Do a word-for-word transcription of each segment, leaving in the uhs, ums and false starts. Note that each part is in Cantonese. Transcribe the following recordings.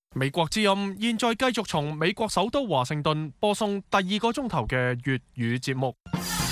美國之音現在繼續從美國首都華盛頓播送第二個鐘頭嘅粵語節目。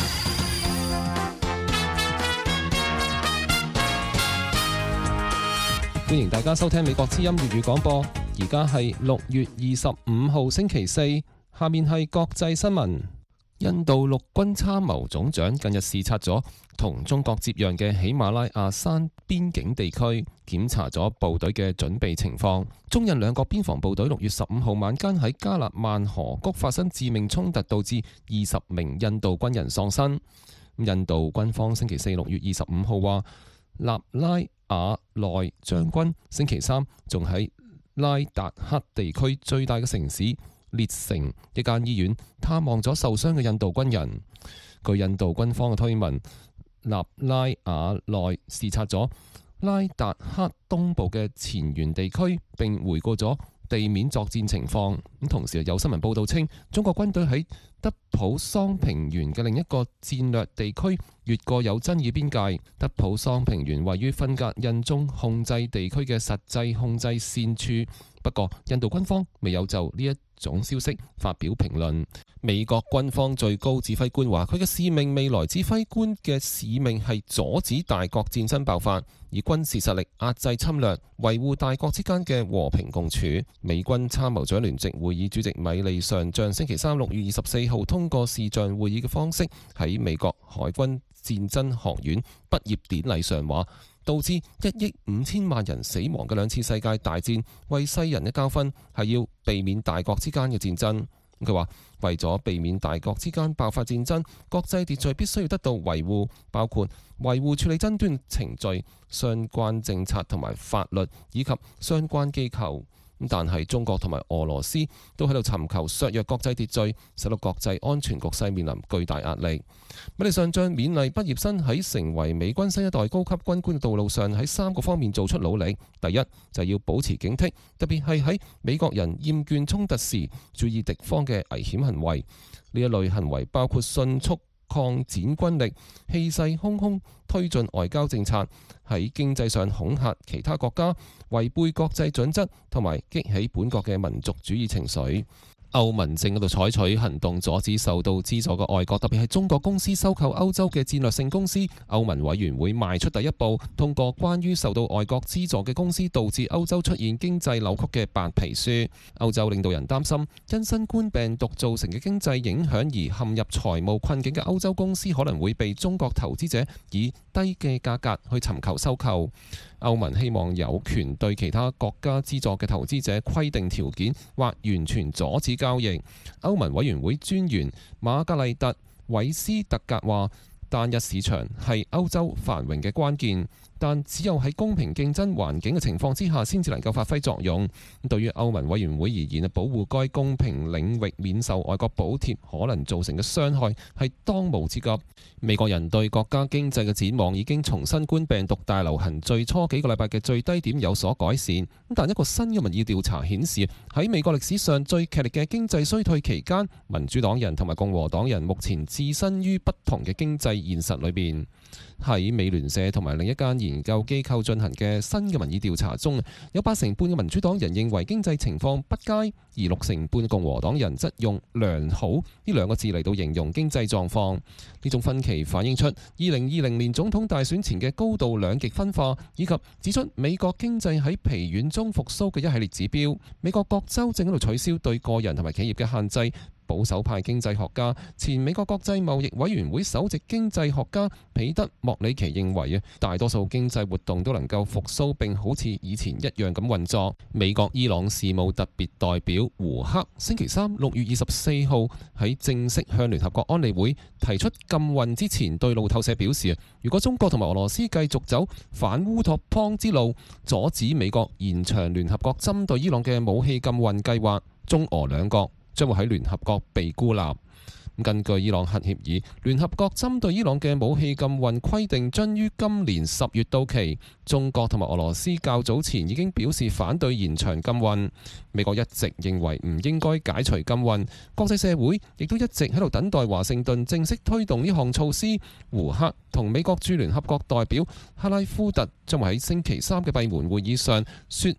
歡迎大家收聽美國之音粵語廣播，而家係六月二十五號星期四，下面係國際新聞。印度陸軍參謀總長近日視察咗同中國接壤嘅喜馬拉雅山邊境地區，檢查咗部隊嘅準備情況。中印兩國邊防部隊六月十五號晚間喺加勒萬河谷發生致命衝突，導致二十名印度軍人喪生。印度軍方星期四六月二十五號話，納拉雅內將軍星期三仲喺拉達克地區最大嘅城市列城一間醫院探望咗受傷嘅印度軍人。據印度軍方嘅推文，納拉雅內視察咗拉達克東部嘅前沿地區，並回顧咗地面作戰情況。咁同時有新聞報道稱，中國軍隊喺德普桑平原嘅另一個戰略地區越過有爭議邊界。德普桑平原位於分隔印中控制地區嘅實際控制線處，不過印度軍方未有就呢一種消息發表評論。美國軍方最高指揮官話，佢嘅使命，未來指揮官嘅使命係阻止大國戰爭爆發，以軍事實力壓制侵略，維護大國之間嘅和平共處。美軍參謀長聯席會議主席米利上將星期三六月二十四號通過視像會議嘅方式喺美國海軍戰爭學院畢業典禮上話，導致一億五千萬人死亡嘅兩次世界大戰為世人嘅教訓，係要避免大國之間嘅戰爭。佢話為咗避免大國之間爆發戰爭，國際秩序必須要得到維護，包括維護處理爭端程序、相關政策同埋法律以及相關機構。但係中國同埋俄羅斯都喺度尋求削弱國際秩序，使到國際安全局勢面臨巨大壓力。米利上將勉勵畢業生喺成為美軍新一代高級軍官嘅道路上喺三個方面做出努力。第一就係要保持警惕，特別係喺美國人厭倦衝突時，注意敵方嘅危險行為。呢一類行為包括迅速擴展軍力、氣勢洶洶推進外交政策，喺經濟上恐嚇其他國家，違背國際準則，同埋激起本國嘅民族主義情緒。歐盟正喺度採取行動阻止受到資助嘅外國，特別係中國公司收購歐洲嘅戰略性公司。歐盟委員會邁出第一步，通過關於受到外國資助嘅公司導致歐洲出現經濟扭曲嘅白皮書。歐洲領導人擔心，因新冠病毒造成嘅經濟影響而陷入財務困境嘅歐洲公司可能會被中國投資者以低嘅價格去尋求收購。歐盟希望有權對其他國家資助嘅投資者規定條件，或完全阻止交易。歐盟委員會專員瑪格麗特·韋斯特格話，單一市場係歐洲繁榮嘅關鍵，但只有喺公平競爭環境嘅情況之下，先至能夠發揮作用。對於歐盟委員會而言，保護該公平領域免受外國補貼可能造成嘅傷害係當務之急。美國人對國家經濟嘅展望已經從新冠病毒大流行最初幾個禮拜嘅最低點有所改善，但一個新嘅民意調查顯示，喺美國歷史上最劇烈嘅經濟衰退期間，民主黨人同埋共和黨人目前置身於不同嘅經濟現實裏邊。喺美聯社同埋另一間研究機構進行嘅新嘅民意調查中，有八成半嘅民主黨人認為經濟情況不佳，而六成半嘅共和黨人則用良好呢兩個字嚟到形容經濟狀況。呢種分歧反映出二零二零年總統大選前嘅高度兩極分化，以及指出美國經濟喺疲軟中復甦嘅一系列指標。美國各州正喺度取消對個人同埋企業嘅限制。保守派經濟學家、前美國國際貿易委員會首席經濟學家彼得莫里奇認為啊，大多數經濟活動都能夠復甦並好似以前一樣咁運作。美國伊朗事務特別代表胡克星期三六月二十四號喺正式向聯合國安理會提出禁運之前，對路透社表示，如果中國同埋俄羅斯繼續走反烏托邦之路，阻止美國延長聯合國針對伊朗嘅武器禁運計劃，中俄兩國將會喺聯合國被孤立。根據伊朗核協議，聯合國針對伊朗嘅武器禁運規定將於今年十月到期。中國同埋俄羅斯較早前已經表示反對延長禁運。美國一直認為唔應該解除禁運，國際社會亦都一直喺度等待華盛頓正式推動呢項措施。胡克同美國駐聯合國代表克拉夫特將會喺星期三嘅閉門會議上說明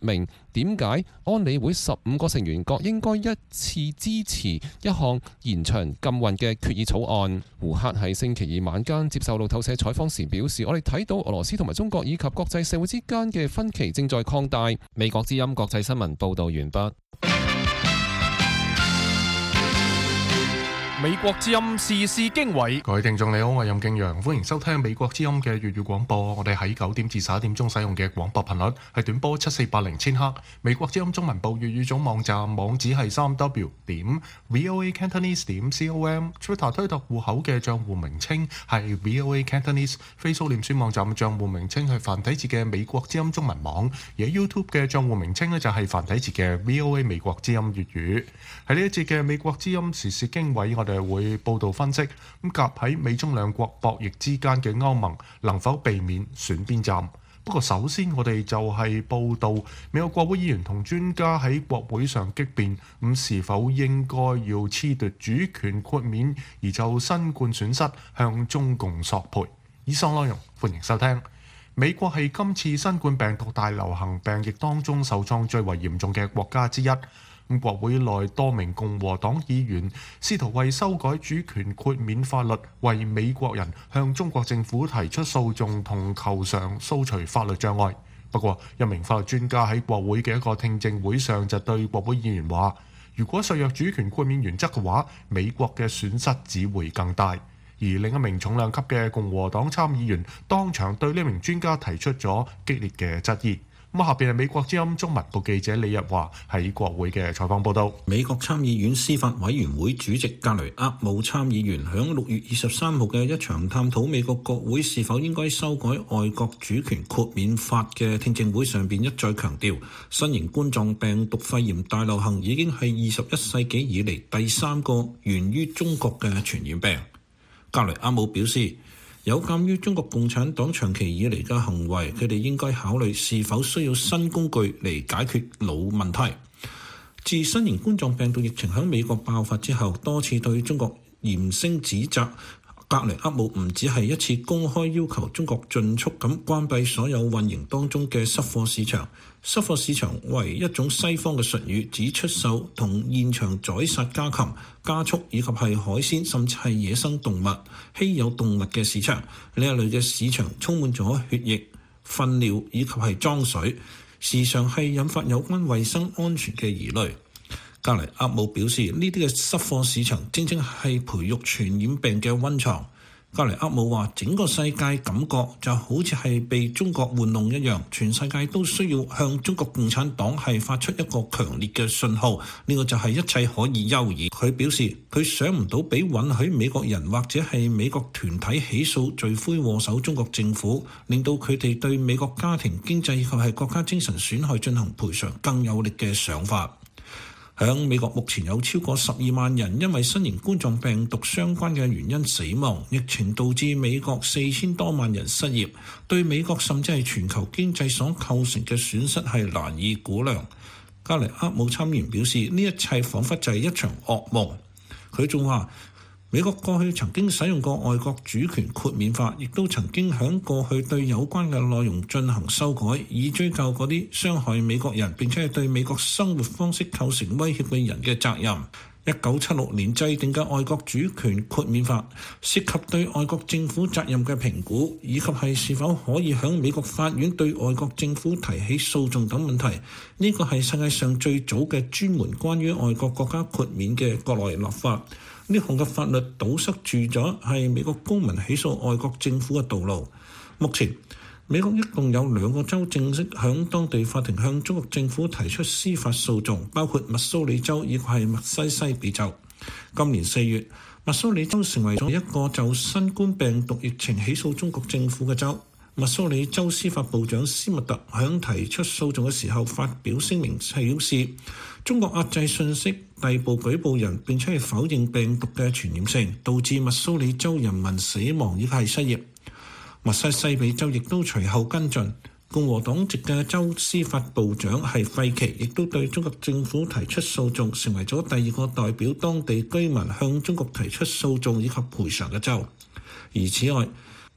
點解安理會十五個成員國應該一致支持一項延長禁運嘅決議草案？胡克喺星期二晚間接受路透社採訪時表示：我哋睇到俄羅斯同埋中國以及國際社會之間嘅分歧正在擴大。美國之音國際新聞報導完畢。 美國之音時事經緯， 各位聽眾你好，我係任敬陽，歡迎收聽美國之音嘅粵語廣播。我哋喺九點至十一點鐘使用嘅廣播頻率係短波七四八零千赫。美國之音中文部粵語總網站網址係三 w 點 voa cantonese 點 com。Twitter 推特戶口嘅賬戶名稱係 voa cantonese。Facebook 臉書網站嘅賬戶名稱係繁體字嘅美國之音中文網，而喺 YouTube 嘅賬戶名稱呢就係繁體字嘅 voa 美國之音粵語。喺呢一節嘅美國之音時事經緯，我哋會報道分析咁夾喺美中兩國博弈之間嘅歐盟能否避免選邊站。不過首先我哋就係報道美國國會議員同專家喺國會上激辯，咁是否應該要褫奪主權豁免，而就新冠損失向中共索賠。以上內容歡迎收聽。美國係今次新冠病毒大流行病疫當中受創最為嚴重嘅國家之一。咁國會內多名共和黨議員試圖為修改主權豁免法律，為美國人向中國政府提出訴訟同求償，掃除法律障礙。不過，一名法律專家喺國會嘅一個聽證會上就對國會議員話：如果削弱主權豁免原則嘅話，美國嘅損失只會更大。而另一名重量級嘅共和黨參議員當場對呢名專家提出咗激烈嘅質疑。咁下邊係美國之音中文部記者李日華喺國會嘅採訪報道。 美國參議院司法委員會主席格雷厄姆參議員響六月二十三號嘅一場探討美國國會是否應該修改外國主權豁免法嘅聽證會上邊一再強調，新型冠狀病毒肺炎大流行已經係二十一世紀以嚟第三個源於中國嘅傳染病。格雷厄姆表示，有鑑於中國共產黨長期以嚟嘅行為，佢哋應該考慮是否需要新工具嚟解決老問題。自新型冠狀病毒疫情喺美國爆發之後，多次對中國嚴聲指責。格雷厄姆唔只係一次公開要求中國盡速咁關閉所有運營當中嘅濕貨市場。濕貨市場為一種西方嘅術語，指出售同現場宰殺家禽、家畜以及係海鮮，甚至係野生動物、稀有動物嘅市場。呢一類嘅市場充滿咗血液、糞尿以及係髒水，時常係引發有關衛生安全嘅疑慮。格雷厄姆表示，呢啲嘅濕貨市場正正係培育傳染病嘅溫床。格雷厄姆話：整個世界感覺就好似係被中國玩弄一樣，全世界都需要向中國共產黨係發出一個強烈嘅信號。呢個就係一切可以休矣。佢表示，佢想唔到比允許美國人或者係美國團體起訴罪魁禍首中國政府，令到佢哋對美國家庭經濟以及係國家精神損害進行賠償更有力嘅想法。響美國目前有超過十二萬人因為新型冠狀病毒相關嘅原因死亡，疫情導致美國四千多萬人失業，對美國甚至係全球經濟所構成嘅損失係難以估量。格雷厄姆參議員表示，呢一切彷彿就係一場噩夢。佢仲話，美國過去曾經使用過外國主權豁免法，亦都曾經響過去對有關嘅內容進行修改，以追究嗰啲傷害美國人並且係對美國生活方式構成威脅嘅人嘅責任。一九七六年制定嘅外國主權豁免法，涉及對外國政府責任嘅評估，以及係是否可以響美國法院對外國政府提起訴訟等問題。呢個係世界上最早嘅專門關於外國國家豁免嘅國內立法。呢項嘅法律堵塞住咗係美國公民起訴外國政府嘅道路。目前美國一共有兩個州正式響當地法庭向中國政府提出司法訴訟，包括密蘇里州以及係密西西比州。今年四月，密蘇里州成為咗一個就新冠病毒疫情起訴中國政府嘅州。密蘇里州司法部長斯密特響提出訴訟嘅時候發表聲明，表示中國壓制信息、逮捕舉報人並且係否認病毒嘅傳染性，導致密蘇里州人民死亡以及係失業。密西西比州亦都隨後跟進，共和黨籍嘅州司法部長係費奇，亦都對中國政府提出訴訟，成為咗第二個代表當地居民向中國提出訴訟以及賠償嘅州。而此外，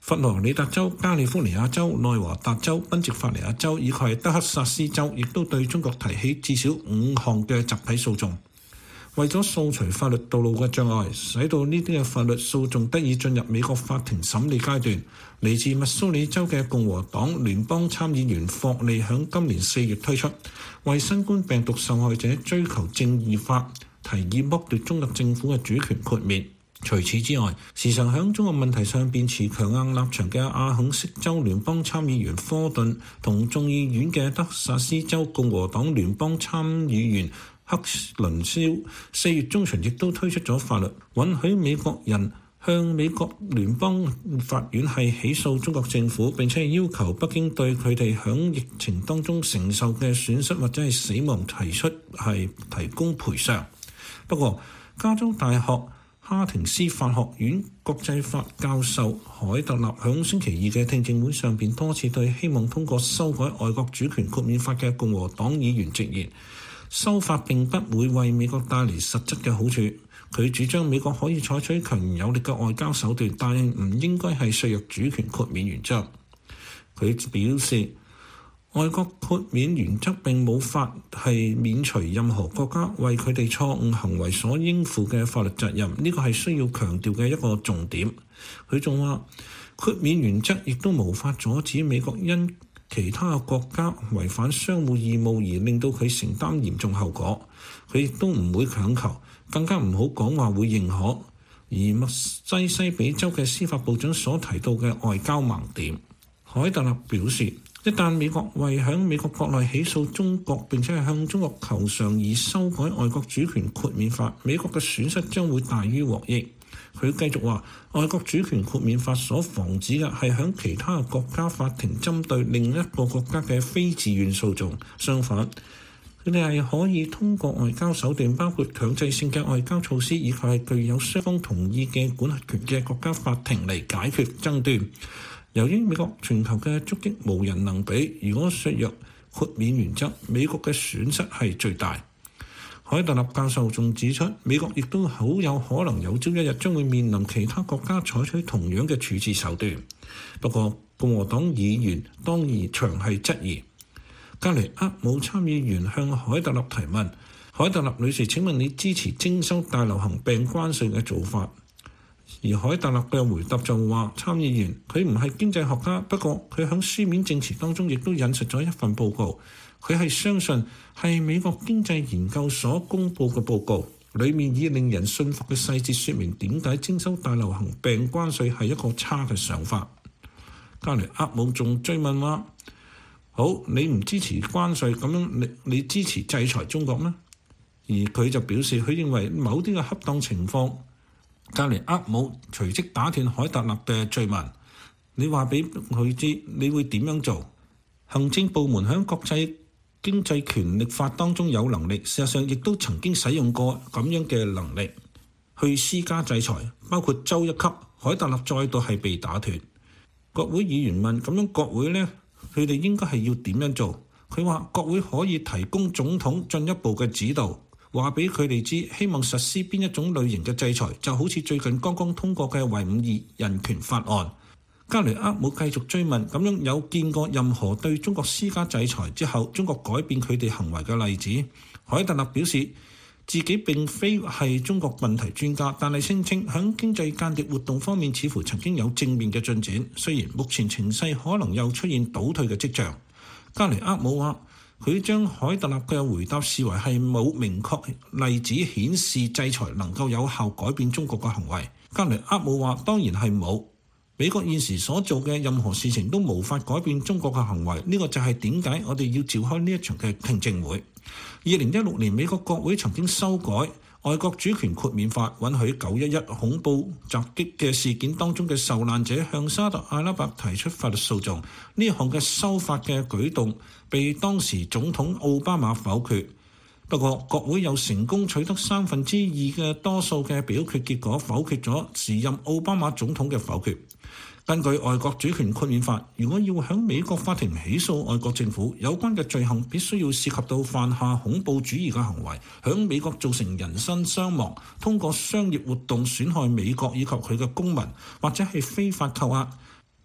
佛羅里達州、加利福尼亞州、內華達州、賓夕法尼亞州以及係德克薩斯州，亦都對中國提起至少五項嘅集體訴訟，為咗掃除法律道路嘅障礙，使到呢啲嘅法律訴訟得以進入美國法庭審理階段。嚟自密蘇里州嘅共和黨聯邦參議員霍利響今年四月推出為新冠病毒受害者追求正義法，提議剝奪中國政府嘅主權豁免。除此之外，時常響中國問題上邊持強硬立場嘅阿肯色州聯邦參議員科頓同眾議院嘅德克薩斯州共和黨聯邦參議員克倫肖四月中旬亦都推出咗法律，允許美國人向美國聯邦法院係起訴中國政府，並且係要求北京對佢哋響疫情當中承受嘅損失或者係死亡提出係提供賠償。不過，加州大學哈廷斯法學院國際法教授海特納響星期二嘅聽證會上邊多次對希望通過修改外國主權豁免法嘅共和黨議員直言，修法並不會為美國帶嚟實質嘅好處。佢主張美國可以採取強而有力嘅外交手段，但係唔應該係削弱主權豁免原則。佢表示，外國豁免原則並冇法係免除任何國家為佢哋錯誤行為所應負嘅法律責任，呢個係需要強調嘅一個重點。佢仲話，豁免原則亦都無法阻止美國因其他國家違反相互義務而令到佢承擔嚴重後果。佢亦都唔會強求，更加唔好講話會認可。而密西西比州嘅司法部長所提到嘅外交盲點，海特納表示，一旦美國為響美國國內起訴中國並且係向中國求償而修改外國主權豁免法，美國嘅損失將會大於獲益。佢繼續話，外國主權豁免法所防止嘅係響其他國家法庭針對另一個國家嘅非自願訴訟，相反，佢哋係可以通過外交手段，包括強制性嘅外交措施，以及係具有雙方同意嘅管轄權嘅國家法庭嚟解決爭端。由於美國全球嘅足跡無人能比，如果削弱豁免原則，美國嘅損失係最大。海特納教授仲指出，美國亦都好有可能有朝一日將會面臨其他國家採取同樣嘅處置手段。不過，共和黨議員當然長係質疑。加雷厄姆參議員向海特納提問：海特納女士，請問你支持徵收大流行病關稅嘅做法？而海特納嘅回答就話，參議員佢唔係經濟學家，不過佢喺書面證詞當中亦都引述咗一份報告，佢係相信係美國經濟研究所公佈嘅報告，裡面以令人信服嘅細節説明點解徵收大流行病關稅係一個差嘅想法。加雷厄姆仲追問話：好，你唔支持關稅，咁樣你你支持制裁中國咩？而佢就表示，佢認為某啲嘅恰當情況。加雷厄姆隨即打斷海特納嘅追問：你話俾佢知，你會點樣做？行政部門喺國際經濟權力法當中有能力，事實上亦都曾經使用過咁樣嘅能力去施加制裁，包括州一級。海特納再度係被打斷。國會議員問：咁樣國會呢？佢哋應該係要點樣做？佢話國會可以提供總統進一步嘅指導。話俾佢哋知，希望實施邊一種類型嘅制裁，就好似最近剛剛通過嘅維吾爾人權法案。加雷厄姆繼續追問：咁樣有見過任何對中國施加制裁之後，中國改變佢哋行為嘅例子？海特納表示自己並非係中國問題專家，但係聲稱響經濟間諜活動方面似乎曾經有正面嘅進展，雖然目前情勢可能又出現倒退嘅跡象。加雷厄姆話：佢將海特納嘅回答視為係冇明確例子顯示制裁能夠有效改變中國嘅行為。加雷厄姆話：當然係冇，美國現時所做嘅任何事情都無法改變中國嘅行為。呢個就係點解我哋要召開呢一場嘅聽證會。二零一六年美國國會曾經修改外國主權豁免法，允許九一一恐怖襲擊嘅事件當中嘅受難者向沙特阿拉伯提出法律訴訟。呢項嘅修法嘅舉動被當時總統奧巴馬否決，不過國會又成功取得三分之二嘅多數嘅表決結果，否決咗時任奧巴馬總統嘅否決。根據外國主權豁免法，如果要響美國法庭起訴外國政府，有關嘅罪行必須要涉及到犯下恐怖主義嘅行為，響美國造成人身傷亡，通過商業活動損害美國以及佢嘅公民，或者係非法扣押，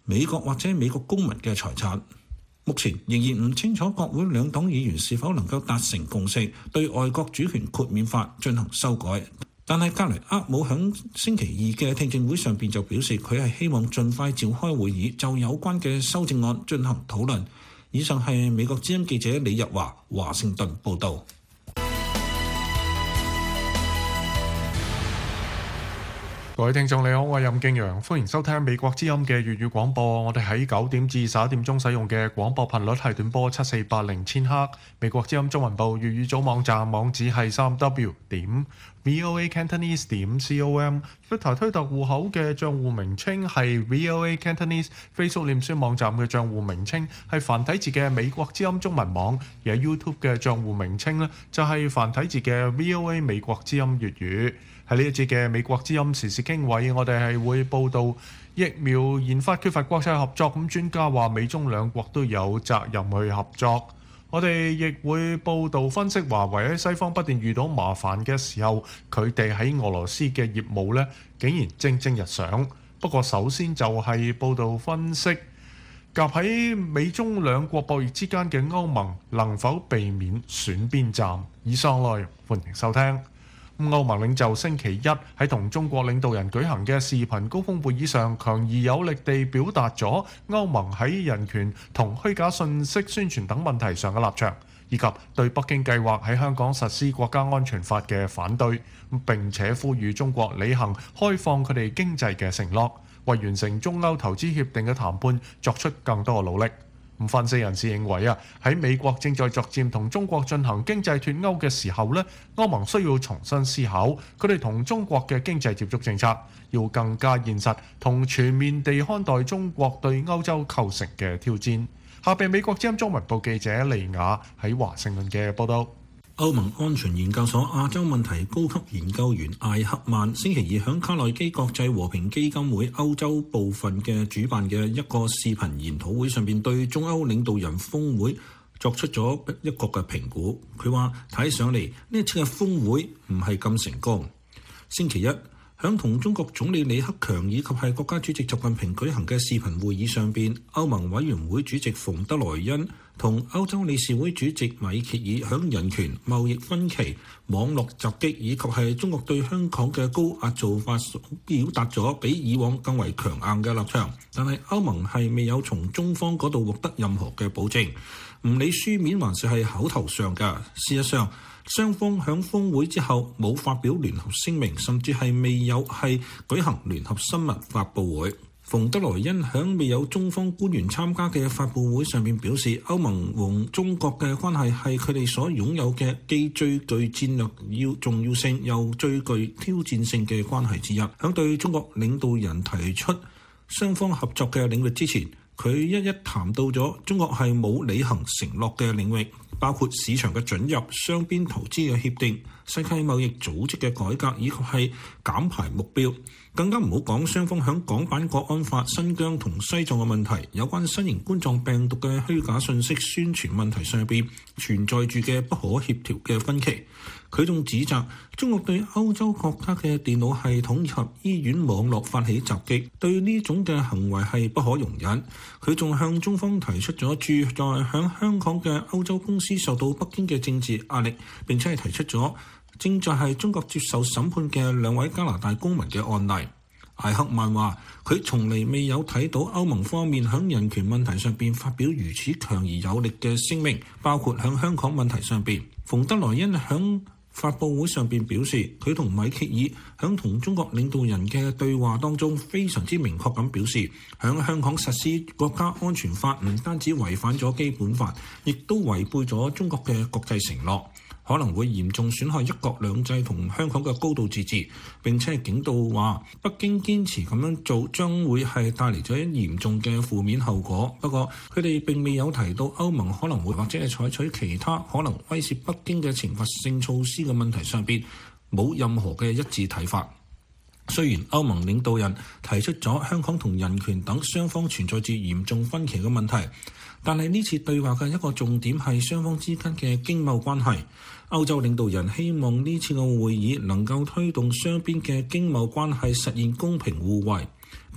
美國或者美國公民嘅財產。目前仍然唔清楚國會兩黨議員是否能夠達成共識，對外國主權豁免法進行修改。但係格雷厄姆響星期二嘅聽證會上邊就表示，佢係希望盡快召開會議，就有關嘅修正案進行討論。以上係美國之音記者李日華華盛頓報導。 各位聽眾你好，我係任敬陽，歡迎收聽美國之音嘅粵語廣播。我哋喺九點至十一點鐘使用嘅廣播頻率係短波七四八零千赫。美國之音中文部粵語組網站網址係三 w 點 voa cantonese 點 com。一台推特戶口嘅帳戶名稱係 voa cantonese。Facebook 臉書網站嘅帳戶名稱係繁體字嘅美國之音中文網，而喺 YouTube 嘅帳戶名稱呢，就係繁體字嘅 voa 美國之音粵語。喺呢一節嘅美國之音時事經緯，我哋係會報道疫苗研發缺乏國際合作，咁專家話美中兩國都有責任去合作。我哋亦會報道分析華為喺西方不斷遇到麻煩嘅時候，佢哋喺俄羅斯嘅業務呢竟然蒸蒸日上。不過首先就係報道分析夾喺美中兩國博弈之間嘅歐盟能否避免選邊站。以上內容歡迎收聽。歐盟領袖星期一喺同中國領導人舉行嘅視頻高峰會議上，強而有力地表達咗歐盟喺人權同虛假信息宣傳等問題上嘅立場，以及對北京計劃喺香港實施國家安全法嘅反對，並且呼籲中國履行開放佢哋經濟嘅承諾，為完成中歐投資協定嘅談判作出更多嘅努力。咁分析人士認為啊，喺美國正在逐漸同中國進行經濟脫鈎嘅時候呢，歐盟需要重新思考佢哋同中國嘅經濟接觸政策，要更加現實同全面地看待中國對歐洲構成嘅挑戰。下邊美國之音中文部記者利亞喺華盛頓嘅報道。 歐盟安全研究所亞洲問題高級研究員艾克曼星期二喺卡內基國際和平基金會歐洲部分嘅主辦嘅一個視頻研討會上邊，對中歐領導人峰會作出咗一個嘅評估。佢話睇上嚟呢一次嘅峰會唔係咁成功。星期一響同中國總理李克強以及係國家主席習近平舉行嘅視頻會議上邊，歐盟委員會主席馮德萊恩同歐洲理事會主席米歇爾響人權、貿易分歧、網絡襲擊以及係中國對香港嘅高壓做法，表達咗比以往更為強硬嘅立場。但係歐盟係未有從中方嗰度獲得任何嘅保證，唔理書面還是係口頭上嘅。事實上，雙方響峰會之後冇發表聯合聲明，甚至係未有係舉行聯合新聞發佈會。馮德萊恩響未有中方官員參加嘅發佈會上面表示，歐盟和中國嘅關係係佢哋所擁有嘅既最具戰略要重要性又最具挑戰性嘅關係之一。響對中國領導人提出雙方合作嘅領域之前，佢一一談到咗中國係冇履行承諾嘅領域，包括市場嘅准入、雙邊投資嘅協定、世界貿易組織嘅改革以及係減排目標。更加唔好講雙方響港版國安法、新疆同西藏嘅問題，有關新型冠狀病毒嘅虛假信息宣傳問題上邊存在住嘅不可協調嘅分歧。佢仲指責中國對歐洲國家嘅電腦系統以及醫院網絡發起襲擊，對呢種嘅行為係不可容忍。佢仲向中方提出咗駐在響香港嘅歐洲公司受到北京嘅政治壓力，並且係提出咗正在係中國接受審判嘅兩位加拿大公民嘅案例。艾克曼話：佢從嚟未有睇到歐盟方面響人權問題上邊發表如此強而有力嘅聲明，包括響香港問題上邊。馮德萊恩響發佈會上邊表示，佢同米歇爾響同中國領導人嘅對話當中非常之明確咁表示，響香港實施國家安全法唔單止違反咗基本法，亦都違背咗中國嘅國際承諾，可能會嚴重損害一國兩制同香港嘅高度自治。並且係警告話，北京堅持咁樣做將會係帶嚟咗嚴重嘅負面後果。不過佢哋並未有提到歐盟可能會或者係採取其他可能威懾北京嘅懲罰性措施嘅問題上邊冇任何嘅一致睇法。雖然歐盟領導人提出咗香港同人權等雙方存在住嚴重分歧嘅問題，但係呢次對話嘅一個重點係雙方之間嘅經貿關係。歐洲領導人希望呢次嘅會議能夠推動雙邊嘅經貿關係實現公平互惠，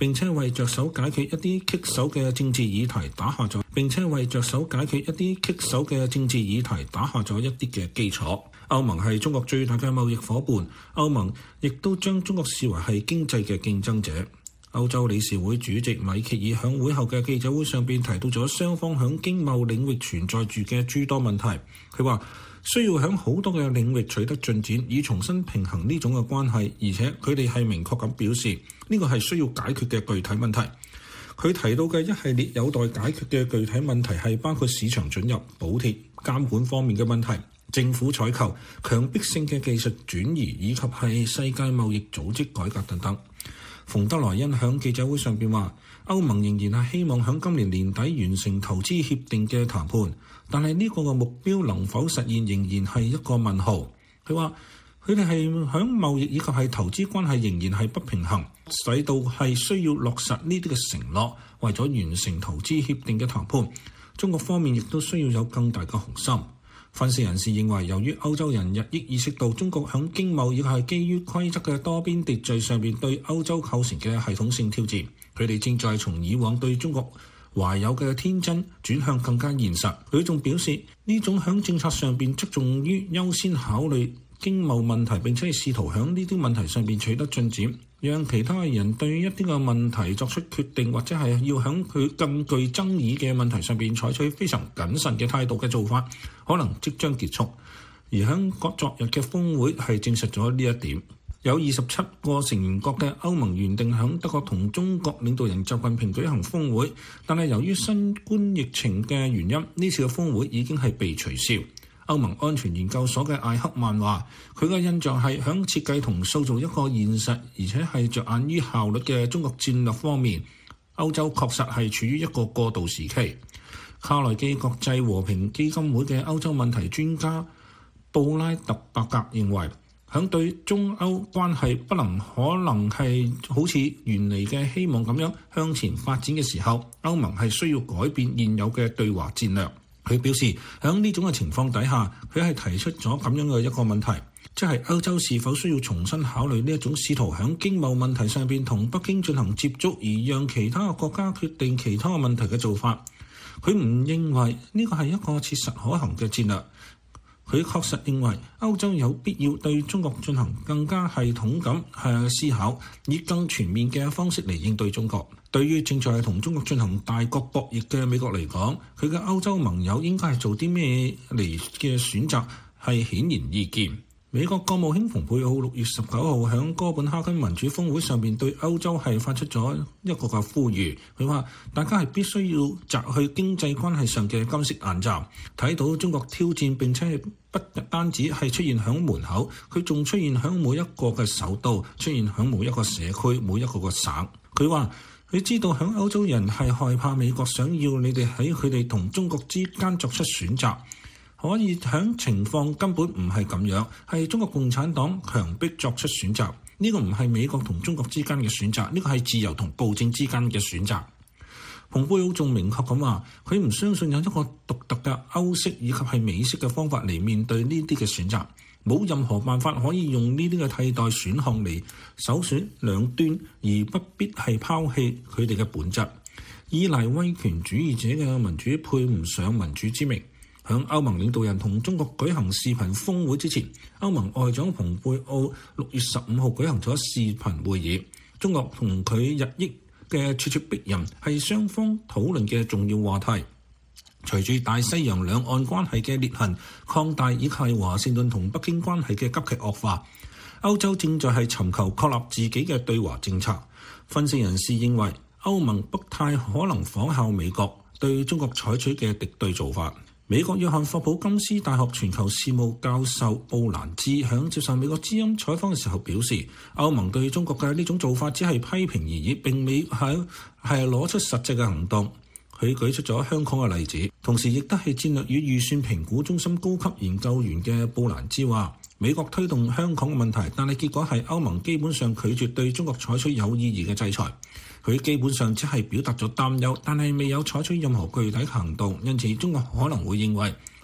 並且為着手解決一啲棘手嘅政治議題打下咗，並且為着手解決一啲棘手嘅政治議題打下咗一啲嘅基礎。歐盟係中國最大嘅貿易伙伴，歐盟亦都將中國視為係經濟嘅競爭者。歐洲理事會主席米歇爾響會後嘅記者會上邊提到咗雙方響經貿領域存在住嘅諸多問題。佢話需要響好多嘅領域取得進展，以重新平衡呢種嘅關係，而且佢哋係明確咁表示呢個係需要解決嘅具體問題。佢提到嘅一系列有待解決嘅具體問題係包括市場准入、補貼、監管方面嘅問題、政府採購、強迫性嘅技術轉移，以及係世界貿易組織改革等等。馮德萊恩響記者會上邊話，歐盟仍然係希望響今年年底完成投資協定嘅談判，但係呢個嘅目標能否實現仍然係一個問號。佢話佢哋係響貿易以及係投資關係仍然係不平衡，使到係需要落實呢啲嘅承諾，為咗完成投資協定嘅談判，中國方面亦都需要有更大嘅雄心。分析人士認為，由於歐洲人日益意識到中國響經貿以及係基於規則嘅多邊秩序上面對歐洲構成嘅系統性挑戰，佢哋正在從以往對中國懷有嘅天真轉向更加現實。佢仲表示，呢種響政策上邊側重於優先考慮經貿問題，並且係試圖響呢啲問題上邊取得進展，讓其他人對一啲嘅問題作出決定，或者係要響佢更具爭議嘅問題上邊採取非常謹慎嘅態度嘅做法，可能即將結束。而響昨日嘅峰會係證實咗呢一點。有二十七個成員國嘅歐盟原定響德國同中國領導人習近平舉行峰會，但係由於新冠疫情嘅原因，呢次嘅峰會已經係被取消。歐盟安全研究所嘅艾克曼話，佢嘅印象係響設計同塑造一個現實，而且係着眼於效率嘅中國戰略方面，歐洲確實係處於一個過渡時期。卡內基國際和平基金會嘅歐洲問題專家布拉特伯格認為，響對中歐關係不能可能係好似原嚟嘅希望咁樣向前發展嘅時候，歐盟係需要改變現有嘅對華戰略。佢表示，喺呢種嘅情況底下，佢係提出咗咁樣嘅一個問題，即係歐洲是否需要重新考慮呢一種試圖喺經貿問題上邊同北京進行接觸，而讓其他嘅國家決定其他嘅問題嘅做法。佢唔認為呢個係一個切實可行嘅戰略。佢確實認為歐洲有必要對中國進行更加系統咁嘅思考，以更全面嘅方式嚟應對中國。對於正在同中國進行大國博弈嘅美國嚟講，佢嘅歐洲盟友應該係做啲咩嚟嘅選擇係顯然易見。美國國務卿蓬佩奧六月十九號喺哥本哈根民主峰會上面對歐洲係發出咗一個嘅呼籲，佢話大家係必須要摘去經濟關係上嘅金色眼罩，睇到中國挑戰並且係不單止係出現喺門口，佢仲出現喺每一個嘅首都，出現喺每一個社區，每一個個省。佢話佢知道喺歐洲人係害怕美國想要你哋喺佢哋同中國之間作出選擇。可以響情況根本唔係咁樣，係中國共產黨強迫作出選擇。呢個唔係美國同中國之間嘅選擇，呢個係自由同暴政之間嘅選擇。蓬佩奧仲明確咁話，佢唔相信有一個獨特嘅歐式以及係美式嘅方法嚟面對呢啲嘅選擇，冇任何辦法可以用呢啲嘅替代選項嚟首選兩端，而不必係拋棄佢哋嘅本質。依賴威權主義者嘅民主配唔上民主之名。響歐盟領導人同中國舉行視頻峰會之前，歐盟外長蓬佩奧六月十五號舉行咗視頻會議。中國同佢日益嘅咄咄逼人係雙方討論嘅重要話題。隨住大西洋兩岸關係嘅裂痕擴大，以及華盛頓同北京關係嘅急劇惡化，歐洲正在係尋求確立自己嘅對華政策。分析人士認為，歐盟不太可能仿效美國對中國採取嘅敵對做法。美國約翰霍普金斯大學全球事務教授布蘭茲響接受美國之音採訪嘅時候表示，歐盟對中國嘅呢種做法只係批評而已，並未係係攞出實際嘅行動。佢舉出咗香港嘅例子，同時亦都係戰略與預算評估中心高級研究員嘅布蘭茲話，美國推動香港嘅問題，但係結果係歐盟基本上拒絕對中國採取有意義嘅制裁。佢基本上只係表達咗擔憂，但係未有採取任何具體行動，因此中國可能會認為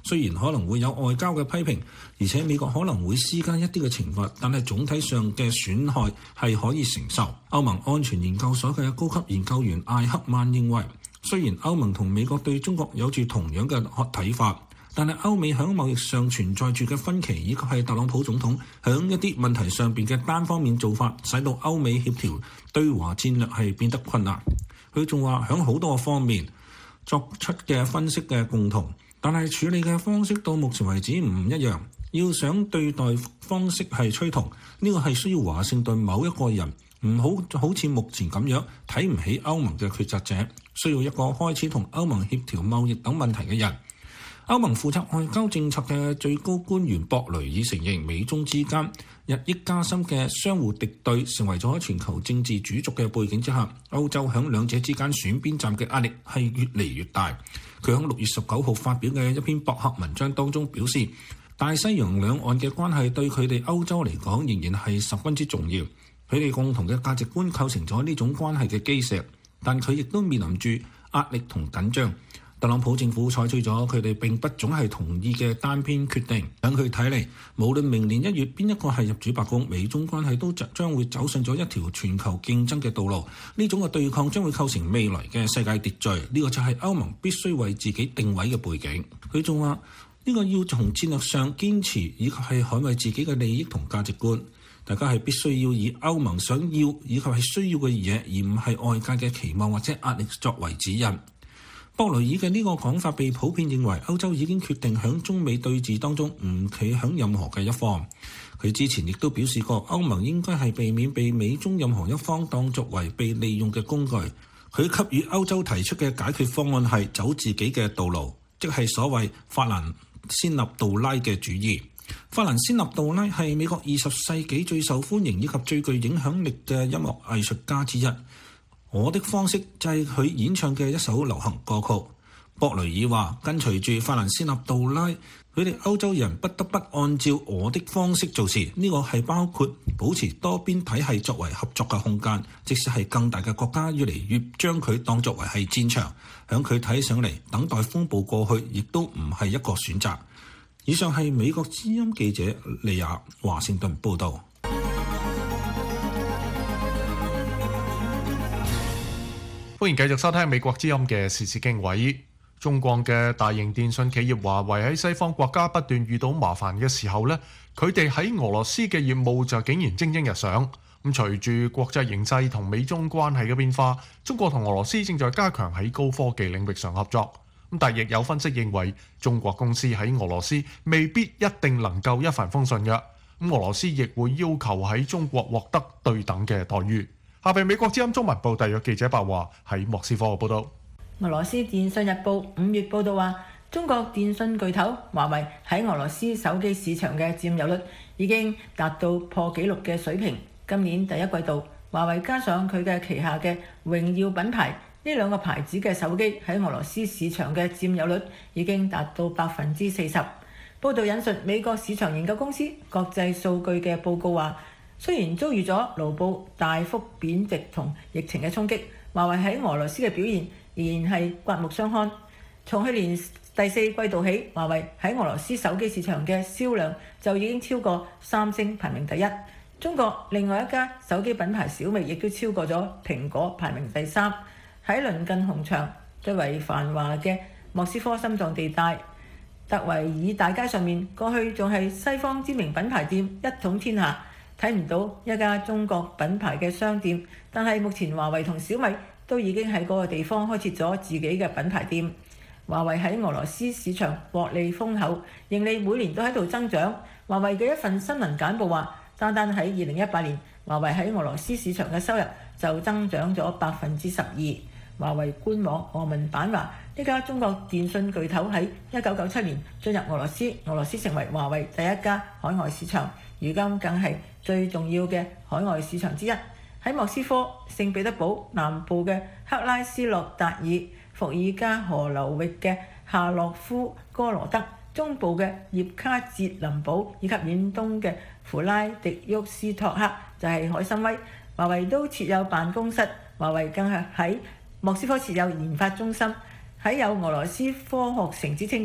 雖然可能會有外交嘅批評，而且美國可能會施加一啲嘅懲罰，但係總體上嘅損害係可以承受。歐盟安全研究所嘅高級研究員艾克曼認為，雖然歐盟同美國對中國有住同樣嘅睇法，但係歐美喺貿易上存在住嘅分歧，以及係特朗普總統喺一啲問題上邊嘅單方面做法，使到歐美協調對華戰略係變得困難。佢仲話喺好多方面作出嘅分析嘅共同，但係處理嘅方式到目前為止唔一樣。要想對待方式係趨同，呢個係需要華盛頓某一個人唔好好似目前咁樣睇唔起歐盟嘅決策者，需要一個開始同歐盟協調貿易等問題嘅人。歐盟負責外交政策嘅最高官員博雷爾承認，美中之間日益加深嘅相互敵對成為咗全球政治主軸嘅背景之下，歐洲響兩者之間選邊站嘅壓力係越嚟越大。佢響六月十九號發表嘅一篇博客文章當中表示，大西洋兩岸嘅關係對佢哋歐洲嚟講仍然係十分之重要，佢哋共同嘅價值觀構成咗呢種關係嘅基石，但佢亦都面臨住壓力同緊張。特朗普政府採取咗佢哋並不總係同意嘅單邊決定，等佢睇嚟，無論明年一月邊一個係入主白宮，美中關係都將會走上咗一條全球競爭嘅道路。呢種嘅對抗將會構成未來嘅世界秩序，呢、這個就係歐盟必須為自己定位嘅背景。佢仲話呢個要從戰略上堅持，以及係捍衛自己嘅利益同價值觀。大家係必須要以歐盟想要以及係需要嘅嘢，而唔係外界嘅期望或者壓力作為指引。博雷爾嘅呢個講法被普遍認為歐洲已經決定響中美對峙當中唔企響任何嘅一方。佢之前亦都表示過，歐盟應該係避免被美中任何一方當作為被利用嘅工具。佢給予歐洲提出嘅解決方案係走自己嘅道路，即係所謂法蘭先納杜拉嘅主義。法蘭先納杜拉係美國二十世紀最受歡迎以及最具影響力嘅音樂藝術家之一。我的方式就係佢演唱嘅一首流行歌曲。博雷爾話，跟隨住法蘭先納杜拉，佢哋歐洲人不得不按照我的方式做事。呢個係包括保持多邊體系作為合作嘅空間，即使係更大嘅國家越嚟越將佢當作為係戰場，響佢睇上嚟等待風暴過去，亦都唔係一個選擇。以上係美國之音記者利亞華盛頓報導。 歡迎繼續收聽美國之音嘅時事經緯。中國嘅大型電信企業華為喺西方國家不斷遇到麻煩嘅時候呢，佢哋喺俄羅斯嘅業務就竟然蒸蒸日上。咁隨住國際形勢同美中關係嘅變化，中國同俄羅斯正在加強喺高科技領域上合作。咁但亦有分析認為，中國公司喺俄羅斯未必一定能夠一帆風順嘅。咁俄羅斯亦會要求喺中國獲得對等嘅待遇。下邊美國之音中文部特約記者白華喺莫斯科嘅報道。 俄羅斯電訊日報五月報道話，中國電信巨頭華為喺俄羅斯手機市場嘅佔有率已經達到破紀錄嘅水平。今年第一季度，華為加上佢嘅旗下嘅榮耀品牌呢兩個牌子嘅手機喺俄羅斯市場嘅佔有率已經達到百分之四十。報道引述美國市場研究公司國際數據嘅報告話，雖然遭遇咗盧布大幅貶值同疫情嘅衝擊，華為喺俄羅斯嘅表現仍然係刮目相看。從去年第四季度起，華為喺俄羅斯手機市場嘅銷量就已經超過三星排名第一。中國另外一家手機品牌小米亦都超過咗蘋果排名第三。喺鄰近紅場最為繁華嘅莫斯科心臟地帶特維爾大街上面，過去仲係西方知名品牌店一統天下，睇唔到一家中國品牌嘅商店。但係目前華為同小米都已經喺嗰個地方開設咗自己嘅品牌店。華為喺俄羅斯市場獲利豐厚，盈利每年都喺度增長。華為嘅一份新聞簡報話，單單喺二零一八年，華為喺俄羅斯市場嘅收入就增長咗百分之十二。華為官網俄文版話，呢家中國電信巨頭喺一九九七年進入俄羅斯，俄羅斯成為華為第一家海外市場，如今更係最重要嘅海外市場之一。喺莫斯科、聖彼得堡南部嘅克拉斯諾達爾、伏爾加河流域嘅夏洛夫哥羅德、中部嘅葉卡捷林堡以及遠東嘅弗拉迪沃斯托克就係海參崴，華為都設有辦公室。華為更係喺莫斯科設有研發中心。喺有俄羅斯科學城之稱嘅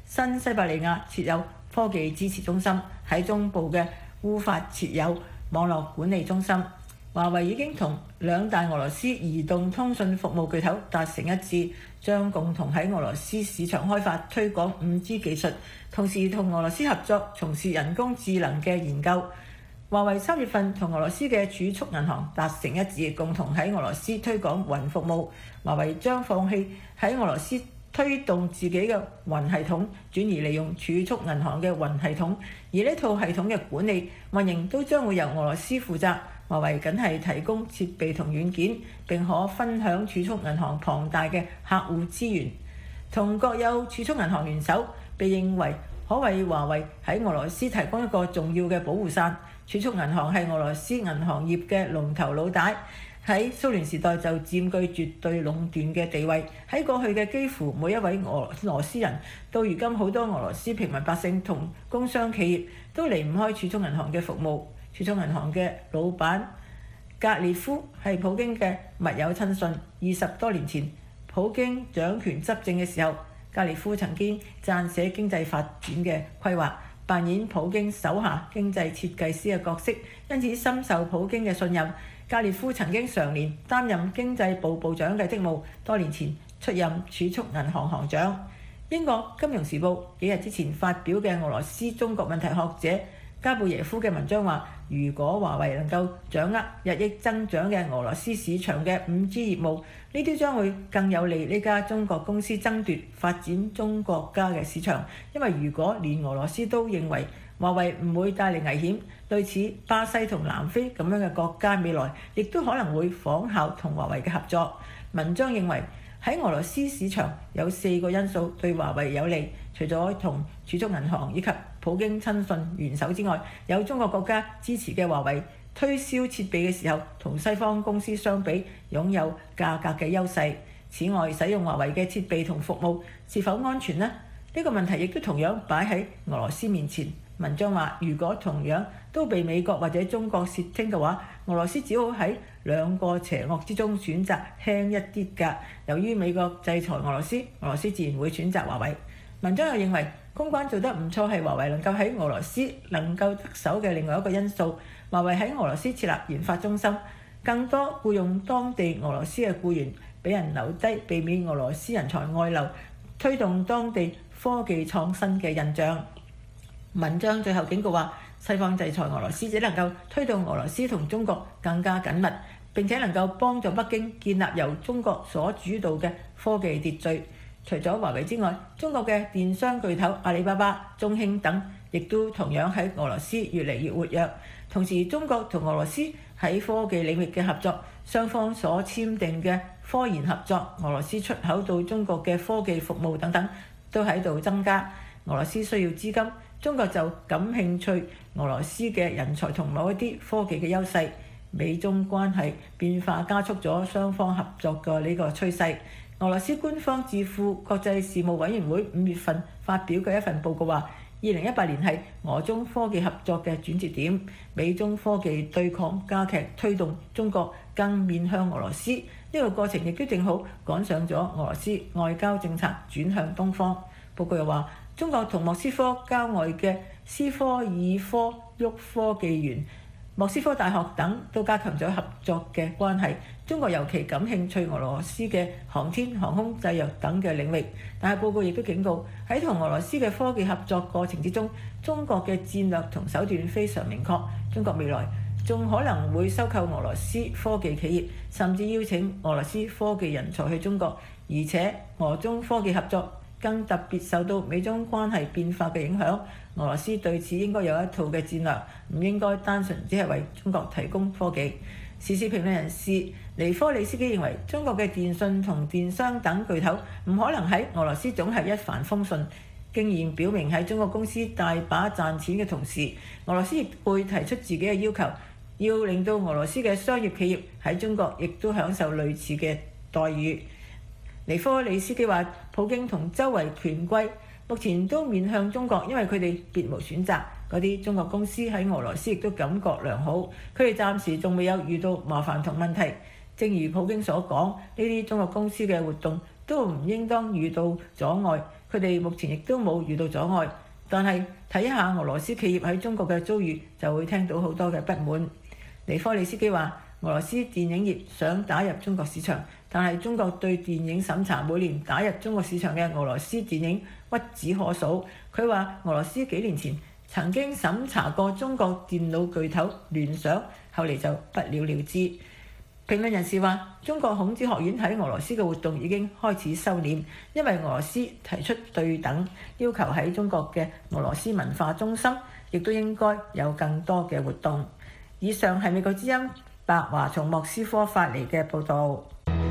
新西伯利亞設有科技支持中心，喺中部嘅烏法設有網絡管理中心。華為已經同兩大俄羅斯移動通訊服務巨頭達成一致，將共同喺俄羅斯市場開發推廣五 G 技術，同時同俄羅斯合作從事人工智能嘅研究。華為三月份同俄羅斯嘅儲蓄銀行達成一致，共同喺俄羅斯推廣雲服務。華為將放棄喺俄羅斯推動自己嘅雲系統，轉移利用儲蓄銀行嘅雲系統，而呢套系統嘅管理運營都將會由俄羅斯負責。華為僅係提供設備同軟件，並可分享儲蓄銀行龐大嘅客戶資源，同國有儲蓄銀行聯手，被認為可為華為喺俄羅斯提供一個重要嘅保護傘。儲蓄銀行係俄羅斯銀行業嘅龍頭老大，喺蘇聯時代就佔據絕對壟斷嘅地位。喺過去嘅幾乎每一位俄羅斯人，到如今好多俄羅斯平民百姓同工商企業都離唔開儲蓄銀行嘅服務。儲蓄銀行嘅老闆格列夫係普京嘅密友親信。二十多年前，普京掌權執政嘅時候，格列夫曾經撰寫經濟發展嘅規劃，扮演普京手下經濟設計師嘅角色，因此深受普京嘅信任。格列夫曾經常年擔任經濟部部長嘅職務，多年前出任儲蓄銀行行長。英國金融時報幾日之前發表嘅俄羅斯中國問題學者加布耶夫嘅文章話，如果華為能夠掌握日益增長嘅俄羅斯市場嘅五 G 業務，呢啲將會更有利呢家中國公司爭奪發展中國家嘅市場。因為如果連俄羅斯都認為華為唔會帶嚟危險，類似巴西同南非咁樣嘅國家未來亦都可能會仿效同華為嘅合作。文章認為喺俄羅斯市場有四個因素對華為有利，除咗同儲蓄銀行以及普京親信聯手之外，有中國國家支持嘅華為推銷設備嘅時候，同西方公司相比擁有價格嘅優勢。此外，使用華為嘅設備同服務是否安全呢？呢個問題亦都同樣擺喺俄羅斯面前。文章話，如果同樣都被美國或者中國竊聽嘅話，俄羅斯只好喺兩個邪惡之中選擇輕一啲㗎。由於美國制裁俄羅斯，俄羅斯自然會選擇華為。文章又認為，公關做得唔錯係華為能夠喺俄羅斯能夠得手嘅另外一個因素。華為喺俄羅斯設立研發中心，更多僱用當地俄羅斯嘅僱員，俾人留低，避免俄羅斯人才外流，推動當地科技創新嘅印象。文章最後警告話，西方制裁俄羅斯只能夠推動俄羅斯同中國更加緊密，並且能夠幫助北京建立由中國所主導嘅科技秩序。除咗華為之外，中國嘅電商巨頭阿里巴巴、中興等，亦都同樣喺俄羅斯越嚟越活躍。同時，中國同俄羅斯喺科技領域嘅合作，雙方所簽訂嘅科研合作，俄羅斯出口到中國嘅科技服務等等，都喺度增加。俄羅斯需要資金，中國就感興趣俄羅斯嘅人才同某一啲科技嘅優勢。美中關係變化加速咗雙方合作嘅呢個趨勢。俄羅斯官方智庫國際事務委員會五月份發表嘅一份報告話，二零一八年係俄中科技合作嘅轉折點，美中科技對抗加劇，推動中國更面向俄羅斯。呢、這個過程亦都正好趕上咗俄羅斯外交政策轉向東方。報告又話，中國同莫斯科郊外嘅斯科爾科沃科技園、莫斯科大學等都加強咗合作嘅關係。中國尤其感興趣俄羅斯嘅航天、航空、製藥等嘅領域。但係報告亦都警告，喺同俄羅斯嘅科技合作過程之中，中國嘅戰略同手段非常明確。中國未來仲可能會收購俄羅斯科技企業，甚至邀請俄羅斯科技人才去中國。而且俄中科技合作更特別受到美中關係變化嘅影響，俄羅斯對此應該有一套嘅戰略，唔應該單純只係為中國提供科技。時事評論人士尼科里斯基認為，中國嘅電信同電商等巨頭唔可能喺俄羅斯總係一帆風順。經驗表明，喺中國公司大把賺錢嘅同時，俄羅斯亦會提出自己嘅要求，要令到俄羅斯嘅商業企業喺中國亦都享受類似嘅待遇。尼科里斯基話，普京同周圍權貴目前都面向中國，因為佢哋別無選擇。嗰啲中國公司喺俄羅斯亦都感覺良好，佢哋暫時仲未有遇到麻煩同問題。正如普京所講，呢啲中國公司嘅活動都唔應當遇到阻礙， 佢哋目前亦都冇遇到阻礙。但係睇下俄羅斯企業喺中國嘅遭遇，就會聽到好多嘅不滿。尼科利斯基話：俄羅斯電影業想打入中國市場，但係中國對電影審查每年打入中國市場嘅俄羅斯電影屈指可數。佢話俄羅斯幾年前曾經審查過中國電腦巨頭聯想，後嚟就不了了之。評論人士話，中國孔子學院喺俄羅斯嘅活動已經開始收斂，因為俄羅斯提出對等要求，喺中國嘅俄羅斯文化中心亦都應該有更多嘅活動。以上係美國之音白華從莫斯科發嚟嘅報導。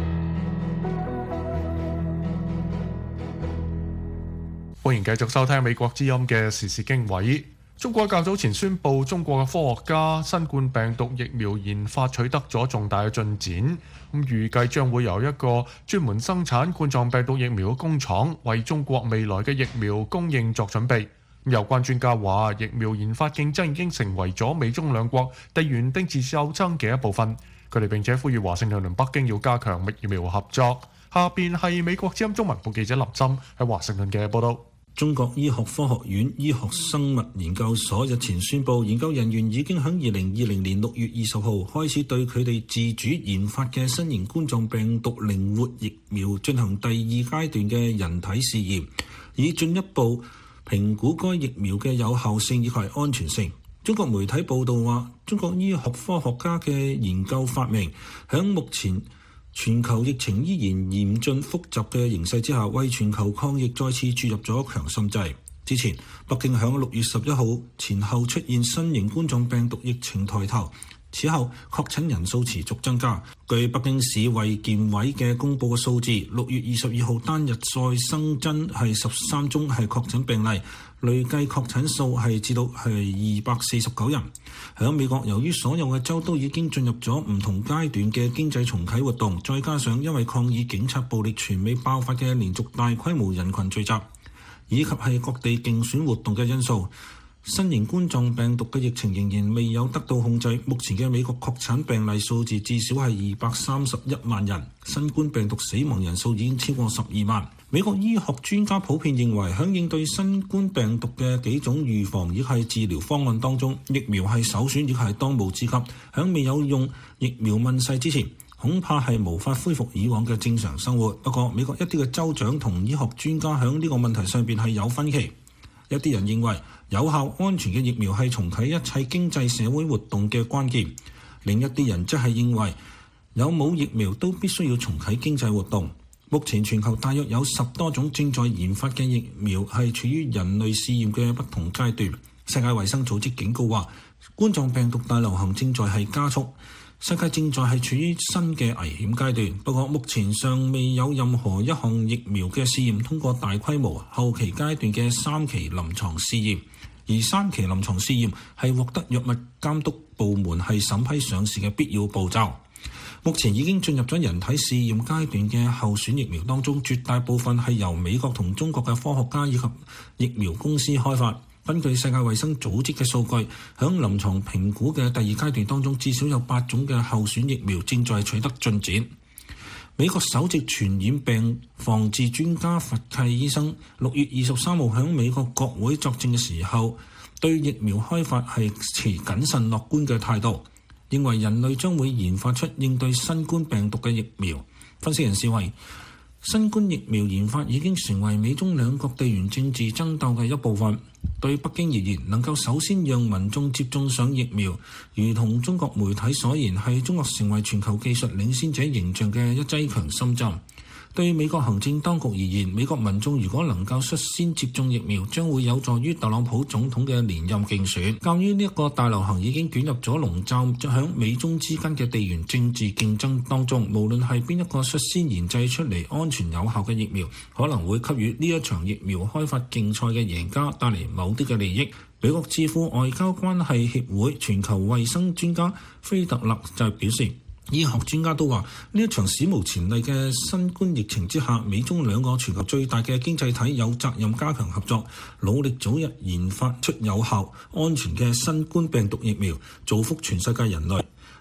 歡迎繼續收聽美國之音嘅時事經緯。中國較早前宣布，中國嘅科學家新冠病毒疫苗研發取得咗重大嘅進展，咁預計將會由一個專門生產冠狀病毒疫苗嘅工廠為中國未來嘅疫苗供應作準備。有關專家話，疫苗研發競爭已經成為咗美中兩國地緣政治鬥爭嘅一部分。佢哋並且呼籲華盛頓同北京要加強疫苗合作。下邊係美國之音中文部記者林森喺華盛頓嘅報道。 中國醫學科學院醫學生物研究所日前宣布，研究人員已經喺二零二零年六月二十號開始對佢哋自主研發嘅新型冠狀病毒靈活疫苗進行第二階段嘅人體試驗，以進一步評估該疫苗嘅有效性以及安全性。中國媒體報道話，中國醫學科學家嘅研究發明喺目前全球疫情依然嚴峻複雜嘅形勢之下，為全球抗疫再次注入咗強心劑。之前，北京響六月十一號前後出現新型冠狀病毒疫情抬頭，此後確診人數持續增加。據北京市衛健委嘅公佈嘅數字，六月二十二號單日再新增係十三宗係確診病例，累計確診數係至到係二百四十九人。喺美國，由於所有嘅州都已經進入咗唔同階段嘅經濟重啟活動，再加上因為抗議警察暴力全美爆發嘅連續大規模人群聚集，以及係各地競選活動嘅因素，新型冠狀病毒嘅疫情仍然未有得到控制。目前嘅美國確診病例數字至少係二百三十一萬人，新冠病毒死亡人數已經超過十二萬。美國醫學專家普遍認為，響應對新冠病毒嘅幾種預防亦係治療方案當中，疫苗係首選亦係當務之急。響未有用疫苗問世之前，恐怕係無法恢復以往嘅正常生活。不過，美國一啲嘅州長同醫學專家響呢個問題上邊係有分歧。一啲人認為有效安全嘅疫苗係重啟一切經濟社會活動嘅關鍵，另一啲人則係認為有冇疫苗都必須要重啟經濟活動。目前全球大約有十多種正在研發嘅疫苗係處於人類試驗嘅不同階段。世界衛生組織警告話，冠狀病毒大流行正在係加速，世界正在係處於新嘅危險階段。不過目前尚未有任何一項疫苗嘅試驗通過大規模後期階段嘅三期臨床試驗，而三期臨床試驗係獲得藥物監督部門係審批上市嘅必要步驟。目前已經進入咗人體試驗階段嘅候選疫苗當中，絕大部分係由美國同中國嘅科學家以及疫苗公司開發。根據世界衛生組織嘅數據，響臨床評估嘅第二階段當中，至少有八種嘅候選疫苗正在取得進展。美國首席傳染病防治專家佛契醫生六月二十三號響美國國會作證嘅時候，對疫苗開發係持謹慎樂觀嘅態度，認為人類將會研發出應對新冠病毒嘅疫苗。分析人士為，新冠疫苗研發已經成為美中兩國地緣政治爭鬥嘅一部分。對北京而言，能夠首先讓民眾接種上疫苗，如同中國媒體所言，係中國成為全球技術領先者形象嘅一劑強心針。對美國行政當局而言，美國民眾如果能夠率先接種疫苗，將會有助於特朗普總統嘅連任競選。鑑於呢一個大流行已經捲入咗籠罩響美中之間嘅地緣政治競爭當中，無論係邊一個率先研製出嚟安全有效嘅疫苗，可能會給予呢一場疫苗開發競賽嘅贏家帶嚟某啲嘅利益。美國智庫外交關係協會全球衛生專家菲特勒就表示，醫學專家都話，呢一場史無前例嘅新冠疫情之下，美中兩個全球最大嘅經濟體有責任加強合作，努力早日研發出有效、安全嘅新冠病毒疫苗，造福全世界人類。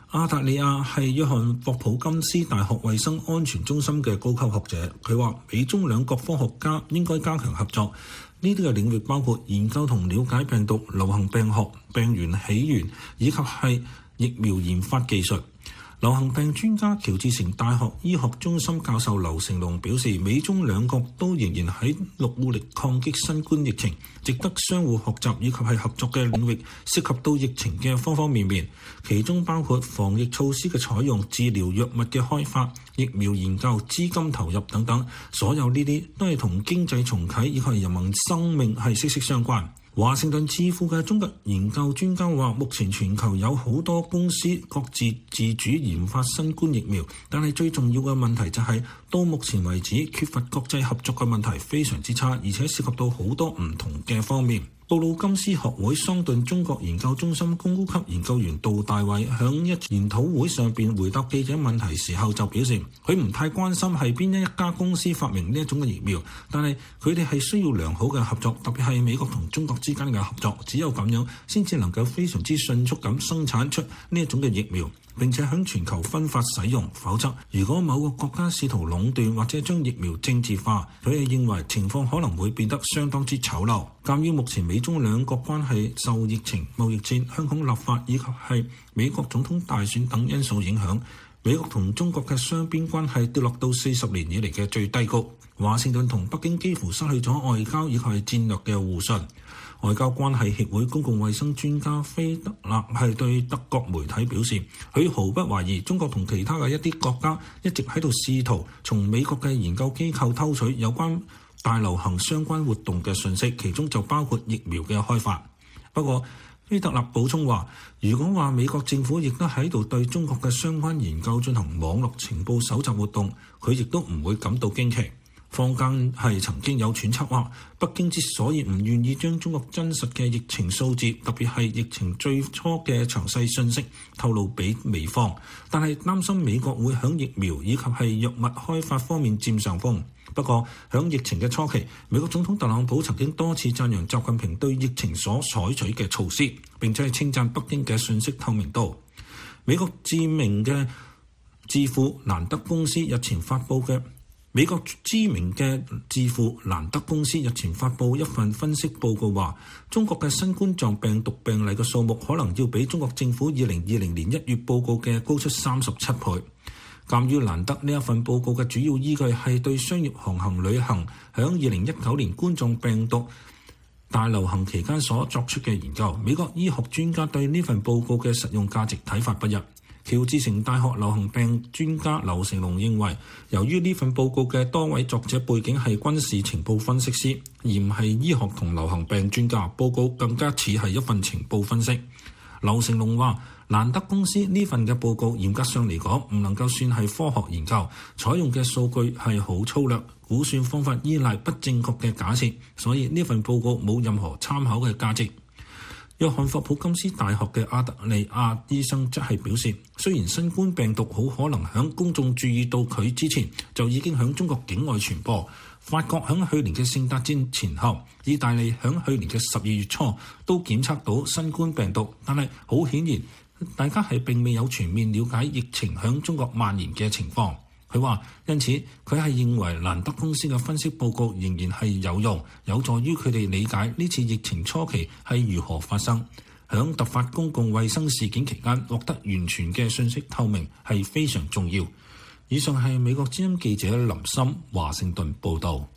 阿達利亞係約翰霍普金斯大學衛生安全中心嘅高級學者，佢話美中兩國科學家應該加強合作。呢啲嘅領域包括研究同了解病毒、流行病學、病原起源以及係疫苗研發技術。流行病專家喬治城大學醫學中心教授劉成龍表示，美中兩國都仍然喺努力抗擊新冠疫情，值得相互學習以及係合作嘅領域涉及到疫情嘅方方面面，其中包括防疫措施嘅採用、治療藥物嘅開發、疫苗研究、資金投入等等，所有呢啲都係同經濟重啟以及係人民生命係息息相關。華盛頓智庫嘅中國研究專家話，目前全球有好多公司各自自主研發新冠疫苗，但係最重要嘅問題就係、是、到目前為止缺乏國際合作嘅問題非常之差，而且涉及到好多唔同嘅方面。布魯金斯學會桑頓中國研究中心高級研究員杜大偉響一研討會上邊回答記者問題時候就表示，佢唔太關心係邊一家公司發明呢一種嘅疫苗，但係佢哋係需要良好嘅合作，特別係美國同中國之間嘅合作，只有咁樣先至能夠非常之迅速咁生產出呢一種嘅疫苗，並且喺全球分發使用。否則，如果某個國家試圖壟斷或者將疫苗政治化，佢哋認為情況可能會變得相當之醜陋。鑑於目前美中兩國關係受疫情、貿易戰、香港立法以及係美國總統大選等因素影響，美國同中國嘅雙邊關係跌落到四十年以嚟嘅最低谷。華盛頓同北京幾乎失去咗外交以及係戰略嘅互信。外交關係協會公共衛生專家菲德勒係對德國媒體表示，佢毫不懷疑中國同其他嘅一啲國家一直喺度試圖從美國嘅研究機構偷取有關大流行相關活動嘅信息，其中就包括疫苗嘅開發。不過，菲德勒補充話，如果話美國政府亦都喺度對中國嘅相關研究進行網絡情報搜集活動，佢亦都唔會感到驚奇。坊間係曾經有揣測話，北京之所以唔願意將中國真實嘅疫情數字，特別係疫情最初嘅詳細信息透露俾美方，但係擔心美國會響疫苗以及係藥物開發方面佔上風。不過響疫情嘅初期，美國總統特朗普曾經多次讚揚習近平對疫情所採取嘅措施，並且係稱讚北京嘅信息透明度。美國知名嘅智庫蘭德公司日前發布嘅美國知名嘅智庫蘭德公司日前發布一份分析報告話，中國嘅新冠狀病毒病例嘅數目可能要比中國政府二零二零年一月報告嘅高出三十七倍。鑑於蘭德呢一份報告嘅主要依據係對商業航行旅行響二零一九年冠狀病毒大流行期間所作出嘅研究，美國醫學專家對呢份報告嘅實用價值睇法不一。喬治城大學流行病專家劉成龍認為，由於呢份報告嘅多位作者背景係軍事情報分析師，而唔係醫學同流行病專家，報告更加似係一份情報分析。劉成龍話，蘭德公司呢份嘅報告嚴格上嚟講唔能夠算係科學研究，採用嘅數據係好粗略，估算方法依賴不正確嘅假設，所以呢份報告冇任何參考嘅價值。約翰霍普金斯大學嘅阿特利亞醫生則係表示，雖然新冠病毒好可能喺公眾注意到佢之前就已經喺中國境外傳播，法國喺去年嘅聖誕節前後，意大利喺去年嘅十二月初都檢測到新冠病毒，但係好顯然大家係並未有全面了解疫情喺中國蔓延嘅情況。佢話，因此佢係認為蘭德公司嘅分析報告仍然係有用，有助於佢哋理解呢次疫情初期係如何發生。響突發公共衛生事件期間獲得完全嘅信息透明係非常重要。以上係美國之音記者林森華盛頓報導。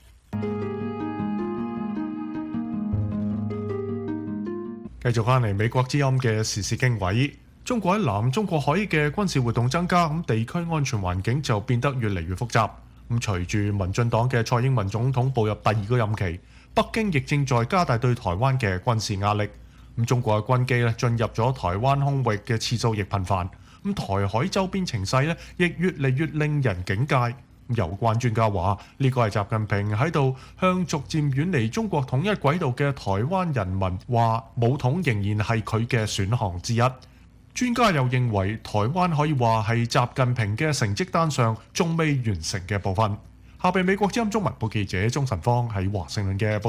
繼續翻嚟美國之音嘅時事經緯。中國喺南中國海嘅軍事活動增加，咁地區安全環境就變得越嚟越複雜。咁隨住民進黨嘅蔡英文總統步入第二個任期，北京亦正在加大對台灣嘅軍事壓力。咁中國嘅軍機咧進入咗台灣空域嘅次數亦頻繁。咁台海周邊情勢咧亦越嚟越令人警戒。有關專家話，呢個係習近平喺度向逐漸遠離中國統一軌道嘅台灣人民話，武統仍然係佢嘅選項之一。專家又認為，台灣可以話係習近平嘅成績單上仲未完成嘅部分。下邊美國之音中文部記者鍾晨芳喺華盛頓嘅報道。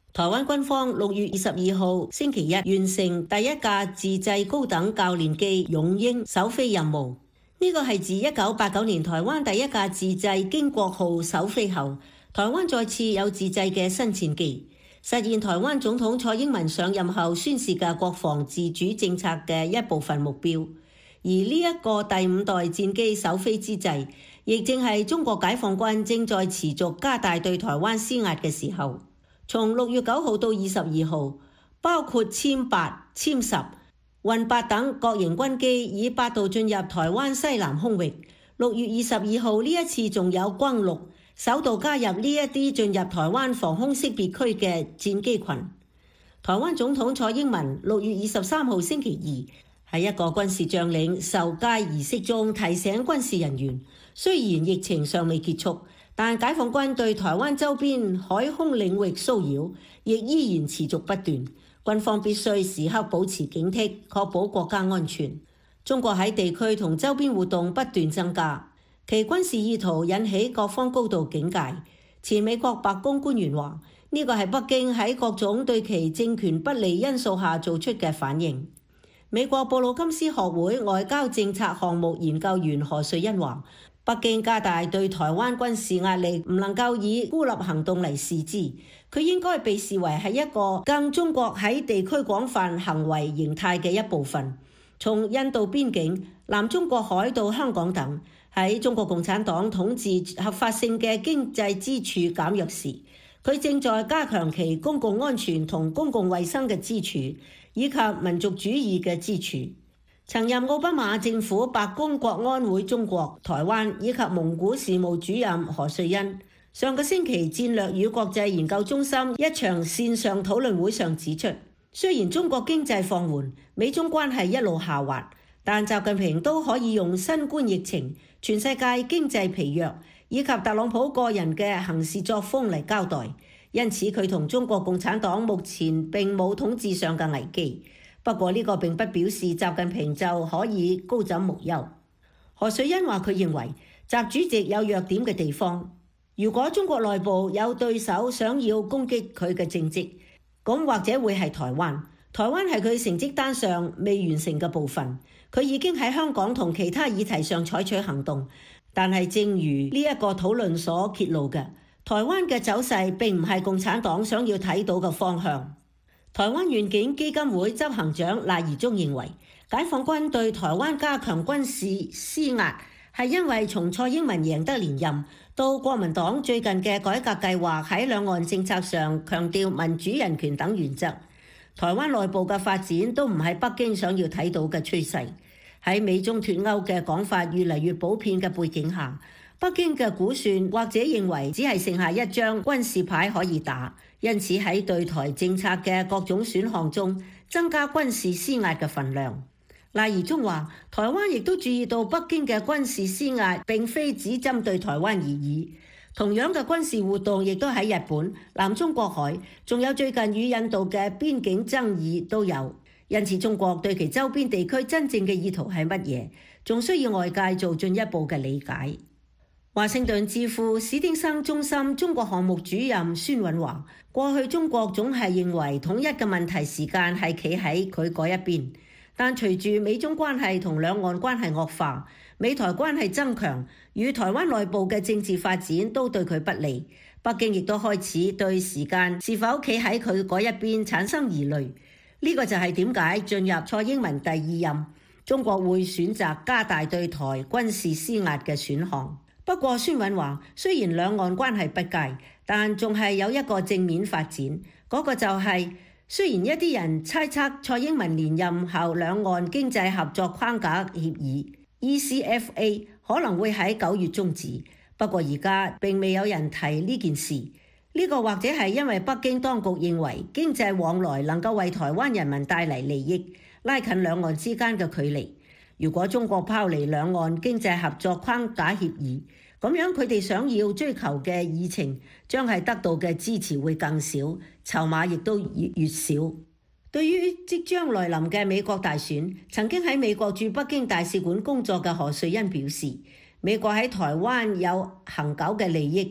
台灣軍方六月二十二號星期日完成第一架自製高等教練機勇鷹首飛任務。呢個係自一九八九年台灣第一架自製經國號首飛後，台灣再次有自製嘅新戰機，實現台灣總統蔡英文上任後宣示嘅國防自主政策嘅一部分目標。而呢一個第五代戰機首飛之際，亦正係中國解放軍正在持續加大對台灣施壓嘅時候。從六月九號到二十二號，包括殲八、殲十、運八等各型軍機以八度進入台灣西南空域。六月二十二號呢一次仲有轟六首度加入呢一啲進入台灣防空識別區嘅戰機群。台灣總統蔡英文六月二十三號星期二喺一個軍事將領授階儀式中提醒軍事人員，雖然疫情尚未結束，但解放軍對台灣周邊海空領域騷擾亦依然持續不斷，軍方必須時刻保持警惕，確保國家安全。中國喺地區同周邊活動不斷增加，其軍事意圖引起各方高度警戒。前美國白宮官員話，呢個係北京喺各種對其政權不利因素下做出嘅反應。美國布魯金斯學會外交政策項目研究員何瑞恩話，北京加大對台灣軍事壓力，唔能夠以孤立行動嚟視之，佢應該被視為係一個更中國喺地區廣泛行為形態嘅一部分。從印度邊境、南中國海到香港等，喺中國共產黨統治合法性嘅經濟支柱減弱時，佢正在加強其公共安全同公共衛生嘅支柱，以及民族主義嘅支柱。曾任奧巴馬政府白宮國安會中國、台灣以及蒙古事務主任何瑞恩，上個星期戰略與國際研究中心一場線上討論會上指出，雖然中國經濟放緩，美中關係一路下滑，但習近平都可以用新冠疫情、全世界經濟疲弱以及特朗普個人嘅行事作風嚟交代。因此佢同中國共產黨目前並冇統治上嘅危機。不過呢個並不表示習近平就可以高枕無憂。何瑞恩話佢認為習主席有弱點嘅地方，如果中國內部有對手想要攻擊佢嘅政績，咁或者會係台灣。台灣係佢成績單上未完成嘅部分，佢已經喺香港同其他議題上採取行動。但係正如呢一個討論所揭露嘅，台灣嘅走勢並唔係共產黨想要睇到嘅方向。台灣願景基金會執行長賴宜中認為，解放軍對台灣加強軍事施壓係因為從蔡英文贏得連任到國民黨最近嘅改革計劃喺兩岸政策上強調民主人權等原則，台灣內部嘅發展都唔係北京想要睇到嘅趨勢。喺美中脫歐嘅講法越嚟越普遍嘅背景下，北京嘅估算或者認為只係剩下一張軍事牌可以打，因此喺對台政策嘅各種選項中增加軍事施壓嘅份量。賴宜中話，台灣亦都注意到北京嘅軍事施壓並非只針對台灣而已，同樣嘅軍事活動亦都喺日本、南中國海，仲有最近與印度嘅邊境爭議都有。因此中國對其周邊地區真正嘅意圖係乜嘢，仲需要外界做進一步嘅理解。華盛頓智庫史丁生中心中國項目主任孫允話，過去中國總係認為統一嘅問題時間係企喺佢嗰一邊，但隨住美中關係同兩岸關係惡化，美台關係增強，與台灣內部嘅政治發展都對佢不利，北京亦都開始對時間是否企喺佢嗰一邊產生疑慮。呢個就係點解進入蔡英文第二任，中國會選擇加大對台軍事施壓嘅選項。不過孫允話，雖然兩岸關係不佳，但仲係有一個正面發展，嗰個就係雖然一啲人猜測蔡英文連任後兩岸經濟合作框架協議 E C F A 可能會喺九月終止，不過而家並未有人提呢件事。呢個或者係因為北京當局認為經濟往來能夠為台灣人民帶嚟利益，拉近兩岸之間嘅距離。如果中國拋離兩岸經濟合作框架協議，咁樣佢哋想要追求嘅議程將係得到嘅支持會更少，籌碼亦都越越少。對於即將來臨嘅美國大選，曾經喺美國駐北京大使館工作嘅何瑞恩表示，美國喺台灣有恆久嘅利益，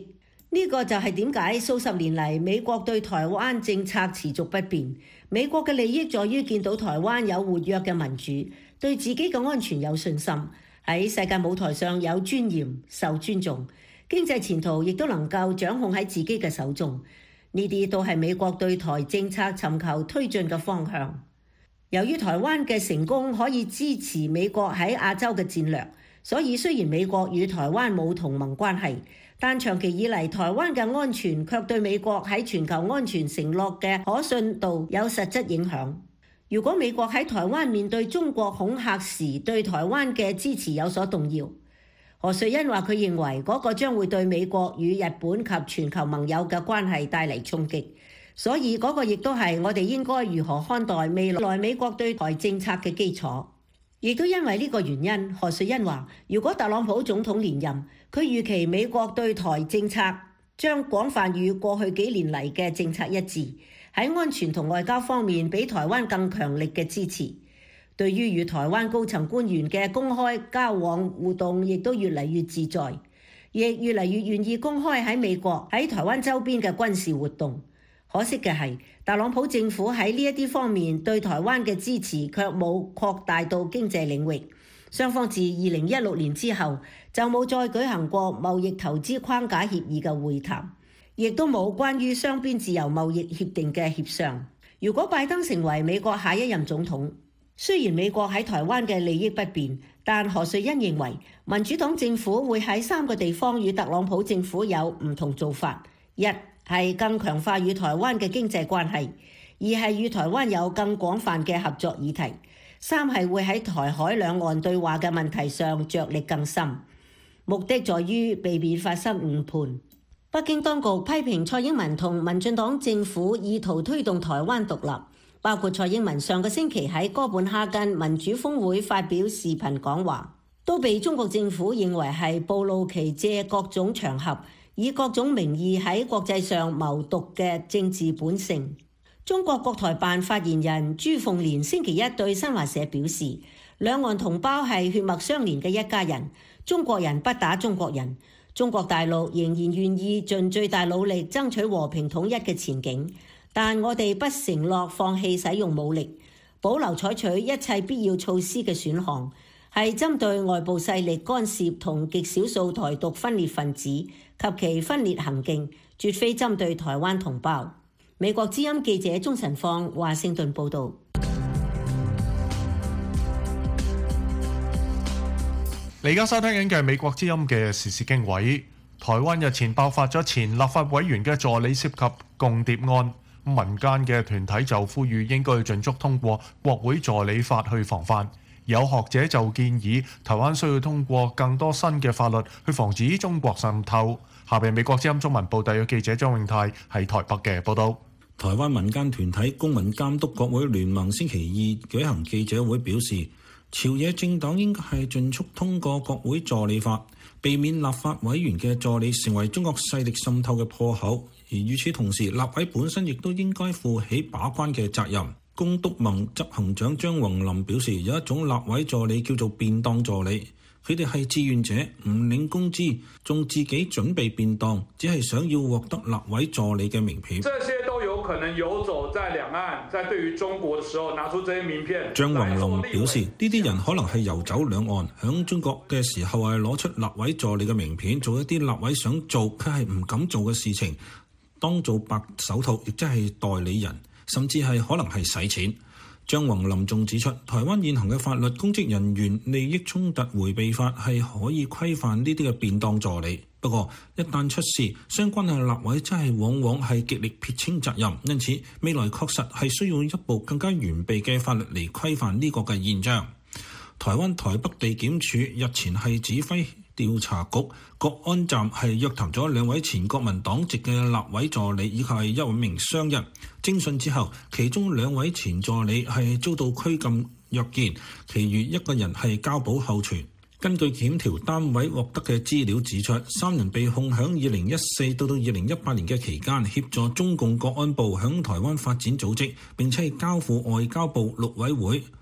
呢個就係點解數十年嚟美國對台灣政策持續不變。美國嘅利益在於見到台灣有活躍嘅民主，對自己嘅安全有信心，喺世界舞台上有尊嚴、受尊重，經濟前途亦都能夠掌控喺自己嘅手中。呢啲都係美國對台政策尋求推進嘅方向。由於台灣嘅成功可以支持美國喺亞洲嘅戰略，所以雖然美國與台灣冇同盟關係，但長期以嚟台灣嘅安全卻對美國喺全球安全承諾嘅可信度有實質影響。如果美國喺台灣面對中國恐嚇時對台灣嘅支持有所動搖，何瑞恩話佢認為嗰個將會對美國與日本及全球盟友嘅關係帶嚟衝擊，所以嗰個亦都係我哋應該如何看待未來美國對台政策嘅基礎。亦都因為呢個原因，何瑞恩話如果特朗普總統連任，佢預期美國對台政策將廣泛與過去幾年嚟嘅政策一致，喺安全同外交方面比台灣更強力嘅支持。對於與台灣高層官員嘅公開交往互動，亦都越嚟越自在，亦越嚟越願意公開喺美國喺台灣周邊嘅軍事活動。可惜嘅係，特朗普政府喺呢一啲方面對台灣嘅支持卻冇擴大到經濟領域。雙方自二零一六年之後就冇再舉行過貿易投資框架協議嘅會談，亦都冇關於雙邊自由貿易協定嘅協商。如果拜登成為美國下一任總統，雖然美國喺台灣嘅利益不變，但何瑞恩認為民主黨政府會喺三個地方與特朗普政府有唔同做法：一係更強化與台灣嘅經濟關係；二係與台灣有更廣泛嘅合作議題；三係會喺台海兩岸對話嘅問題上着力更深，目的在於避免發生誤判。北京當局批評蔡英文同民進黨政府意圖推動台灣獨立，包括蔡英文上個星期喺哥本哈根民主峰會發表視頻講話，都被中國政府認為係暴露其借各種場合以各種名義喺國際上謀獨嘅政治本性。中國國台辦發言人朱鳳蓮星期一對新華社表示，兩岸同胞係血脈相連嘅一家人，中國人不打中國人，中國大陸仍然願意盡最大努力爭取和平統一嘅前景，但我哋不承諾放棄使用武力，保留採取一切必要措施嘅選項，係針對外部勢力干涉同極少數台獨分裂分子及其分裂行徑，絕非針對台灣同胞。美國之音記者鍾晨放華盛頓報導。 你而家收聽緊嘅美國之音嘅時事經緯。台灣日前爆發咗前立法委員嘅助理涉及共諜案，民間嘅團體就呼籲應該盡速通過國會助理法去防範。有學者就建議台灣需要通過更多新嘅法律去防止中國滲透。下邊美國之音中文部特約記者張永泰喺台北嘅報導。 台灣民間團體公民監督國會聯盟星期二舉行記者會表示，朝野政黨應該係盡速通過國會助理法，避免立法委員嘅助理成為中國勢力滲透嘅破口。而與此同時，立委本身亦都應該負起把關嘅責任。公督盟執行長張宏林表示，有一種立委助理叫做便當助理，佢哋係志願者，唔領工資，仲自己準備便當，只係想要獲得立委助理嘅名片。 這些都有可能遊走在兩岸，在對於中國嘅時候拿出這些名片。 張宏林表示，呢啲人可能係遊走兩岸，響中國嘅時候係攞出立委助理嘅名片，做一啲立委想做佢係唔敢做嘅事情，當做白手套，亦即係代理人，甚至係可能係洗錢。張宏林仲指出，台灣現行嘅法律公職人員利益衝突迴避法係可以規範呢啲嘅便當助理，不過一旦出事，相關嘅立委真係往往係極力撇清責任，因此未來確實係需要一部更加完備嘅法律嚟規範呢個嘅現象。台灣台北地檢署日前係指揮調查局國安站係約談咗兩位前國民黨籍嘅立委助理以及係一位名商人，偵訊之後，其中兩位前助理係遭到拘禁約見，其餘一個人係交保候傳。根據檢調單位獲得嘅資料指出，三人被控響二零一四到到二零一八年嘅期間協助中共國安部響台灣發展組織，並且係交付外交部陸委會、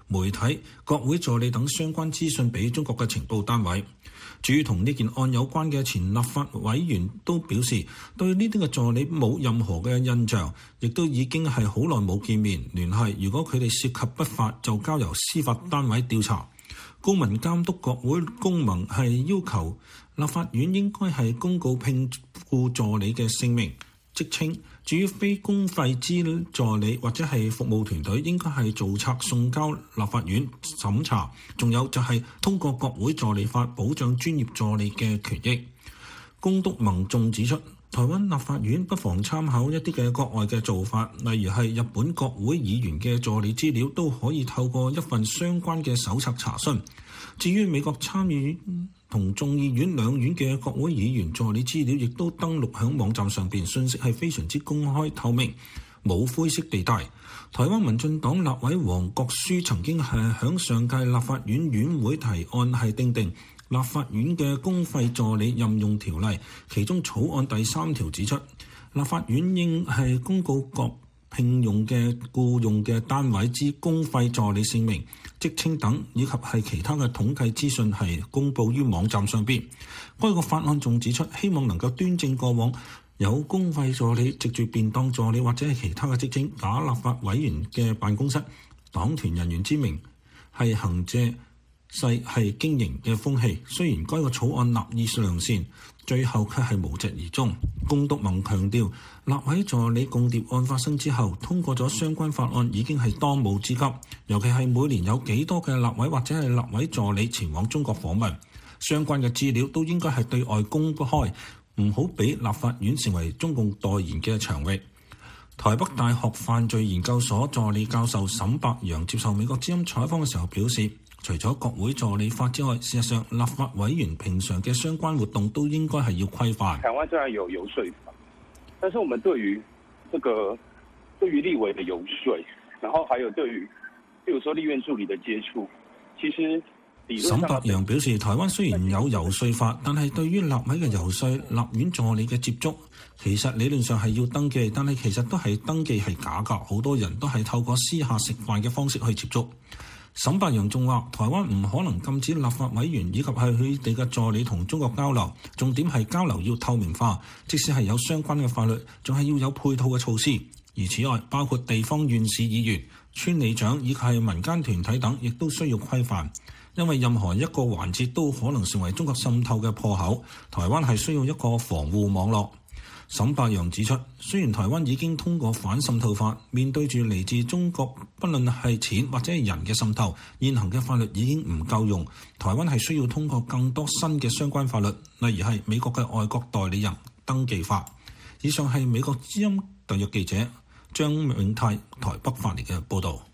媒體、國會助理等相關資訊俾中國嘅情報單位。至於同呢件案有關嘅前立法委員都表示，對呢啲嘅助理冇任何嘅印象，亦都已經係好耐冇見面聯繫。如果佢哋涉及不法，就交由司法單位調查。公民監督國會公盟係要求立法院應該係公告聘僱助理嘅姓名、職稱。至於非公費資助理或者係服務團隊，應該係造冊送交立法院審查。仲有就係通過國會助理法保障專業助理嘅權益。公督盟仲指出，台灣立法院不妨參考一啲嘅國外嘅做法，例如係日本國會議員嘅助理資料都可以透過一份相關嘅手冊查詢。至於美國參議院同眾議院兩院嘅國會議員助理資料，亦都登錄響網站上邊，信息係非常之公開透明，冇灰色地帶。台灣民進黨立委黃國書曾經係響上屆立法院院會提案係訂定立法院嘅公費助理任用條例，其中草案第三條指出，立法院應係公告各聘用嘅僱用嘅單位之公費助理姓名、職稱等，以及係其他嘅統計資訊係公佈於網站上邊。該個法案仲指出，希望能夠端正過往有公費助理藉住便當助理或者係其他嘅職稱假立法委員嘅辦公室、黨團人員之名係行借勢係經營嘅風氣。雖然該個草案立意良善，最後卻係無疾而終。公督盟強調，立委助理共諜案發生之後，通過咗相關法案已經係當務之急。尤其係每年有幾多嘅立委或者係立委助理前往中國訪問，相關嘅資料都應該係對外公開，唔好俾立法院成為中共代言嘅場域。台北大學犯罪研究所助理教授沈伯洋接受美國之音採訪嘅時候表示，除咗國會助理法之外，事實上立法委員平常嘅相關活動都應該係要規範。 台灣雖然有遊說法，但是我們對於這個對於立委的遊說，然後還有對於譬如說立院助理的接觸，其實沈伯洋表示，台灣雖然有遊說法，但係對於立委嘅遊說、立院助理嘅接觸，其實理論上係要登記，但係其實都係登記係假㗎，好多人都係透過私下食飯嘅方式去接觸。沈伯洋仲話，台灣唔可能禁止立法委員以及係佢哋嘅助理同中國交流，重點係交流要透明化，即使係有相關嘅法律，仲係要有配套嘅措施。而此外，包括地方縣市議員、村里長以及係民間團體等，亦都需要規範，因為任何一個環節都可能成為中國滲透嘅破口。台灣係需要一個防護網絡。沈伯洋指出，雖然台灣已經通過反滲透法，面對住嚟自中國不論係錢或者係人嘅滲透，現行嘅法律已經唔夠用。台灣係需要通過更多新嘅相關法律，例如係美國嘅外國代理人登記法。以上係美國之音特約記者張永泰台北發嚟嘅報導。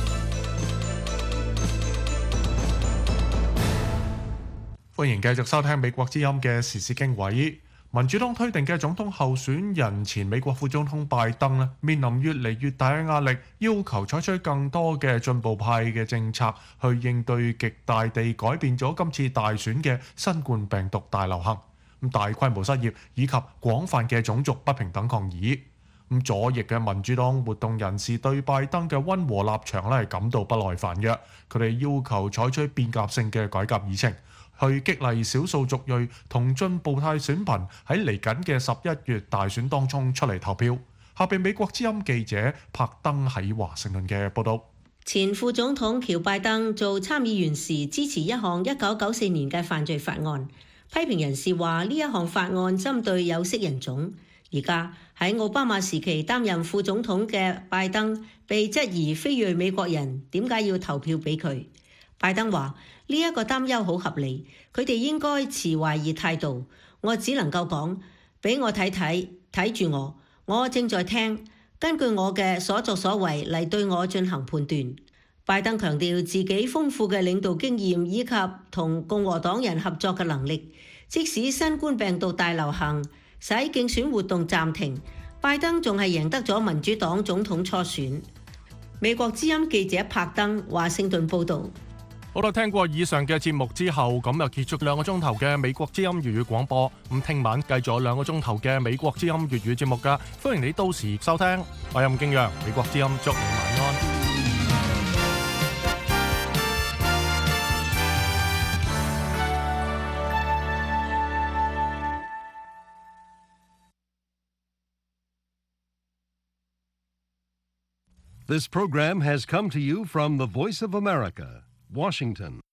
歡迎繼續收聽美國之音嘅時事經緯。民主黨推定嘅總統候選人前美國副總統拜登咧，面臨越嚟越大嘅壓力，要求採取更多嘅進步派嘅政策去應對極大地改變咗今次大選嘅新冠病毒大流行、咁大規模失業以及廣泛嘅種族不平等抗議。咁左翼嘅民主黨活動人士對拜登嘅溫和立場咧係感到不耐煩嘅，佢哋要求採取變革性嘅改革議程，去激勵少數族裔同進步派選民喺嚟緊嘅十一月大選當中出嚟投票。下邊美國之音記者柏登喺華盛頓嘅報道。 前副總統喬拜登做參議員時支持一項一九九四年嘅犯罪法案，批評人士話呢一項法案針對有色人種。而家喺奧巴馬時期擔任副總統嘅拜登被質疑非裔美國人點解要投票俾佢。拜登話呢一個擔憂好合理，佢哋應該持懷疑態度。我只能夠講，俾我睇睇，睇住我，我正在聽，根據我嘅所作所為嚟對我進行判斷。拜登強調自己豐富嘅領導經驗以及同共和黨人合作嘅能力，即使新冠病毒大流行使競選活動暫停，拜登仲係贏得咗民主黨總統初選。美國之音記者柏登華盛頓報導。 好啦，聽過以上嘅節目之後，咁就結束兩個鐘頭嘅美國之音粵語廣播。咁聽晚繼續兩個鐘頭嘅美國之音粵語節目㗎，歡迎你到時收聽。我係任敬陽，美國之音祝你晚安。 This program has come to you from the Voice of America, Washington.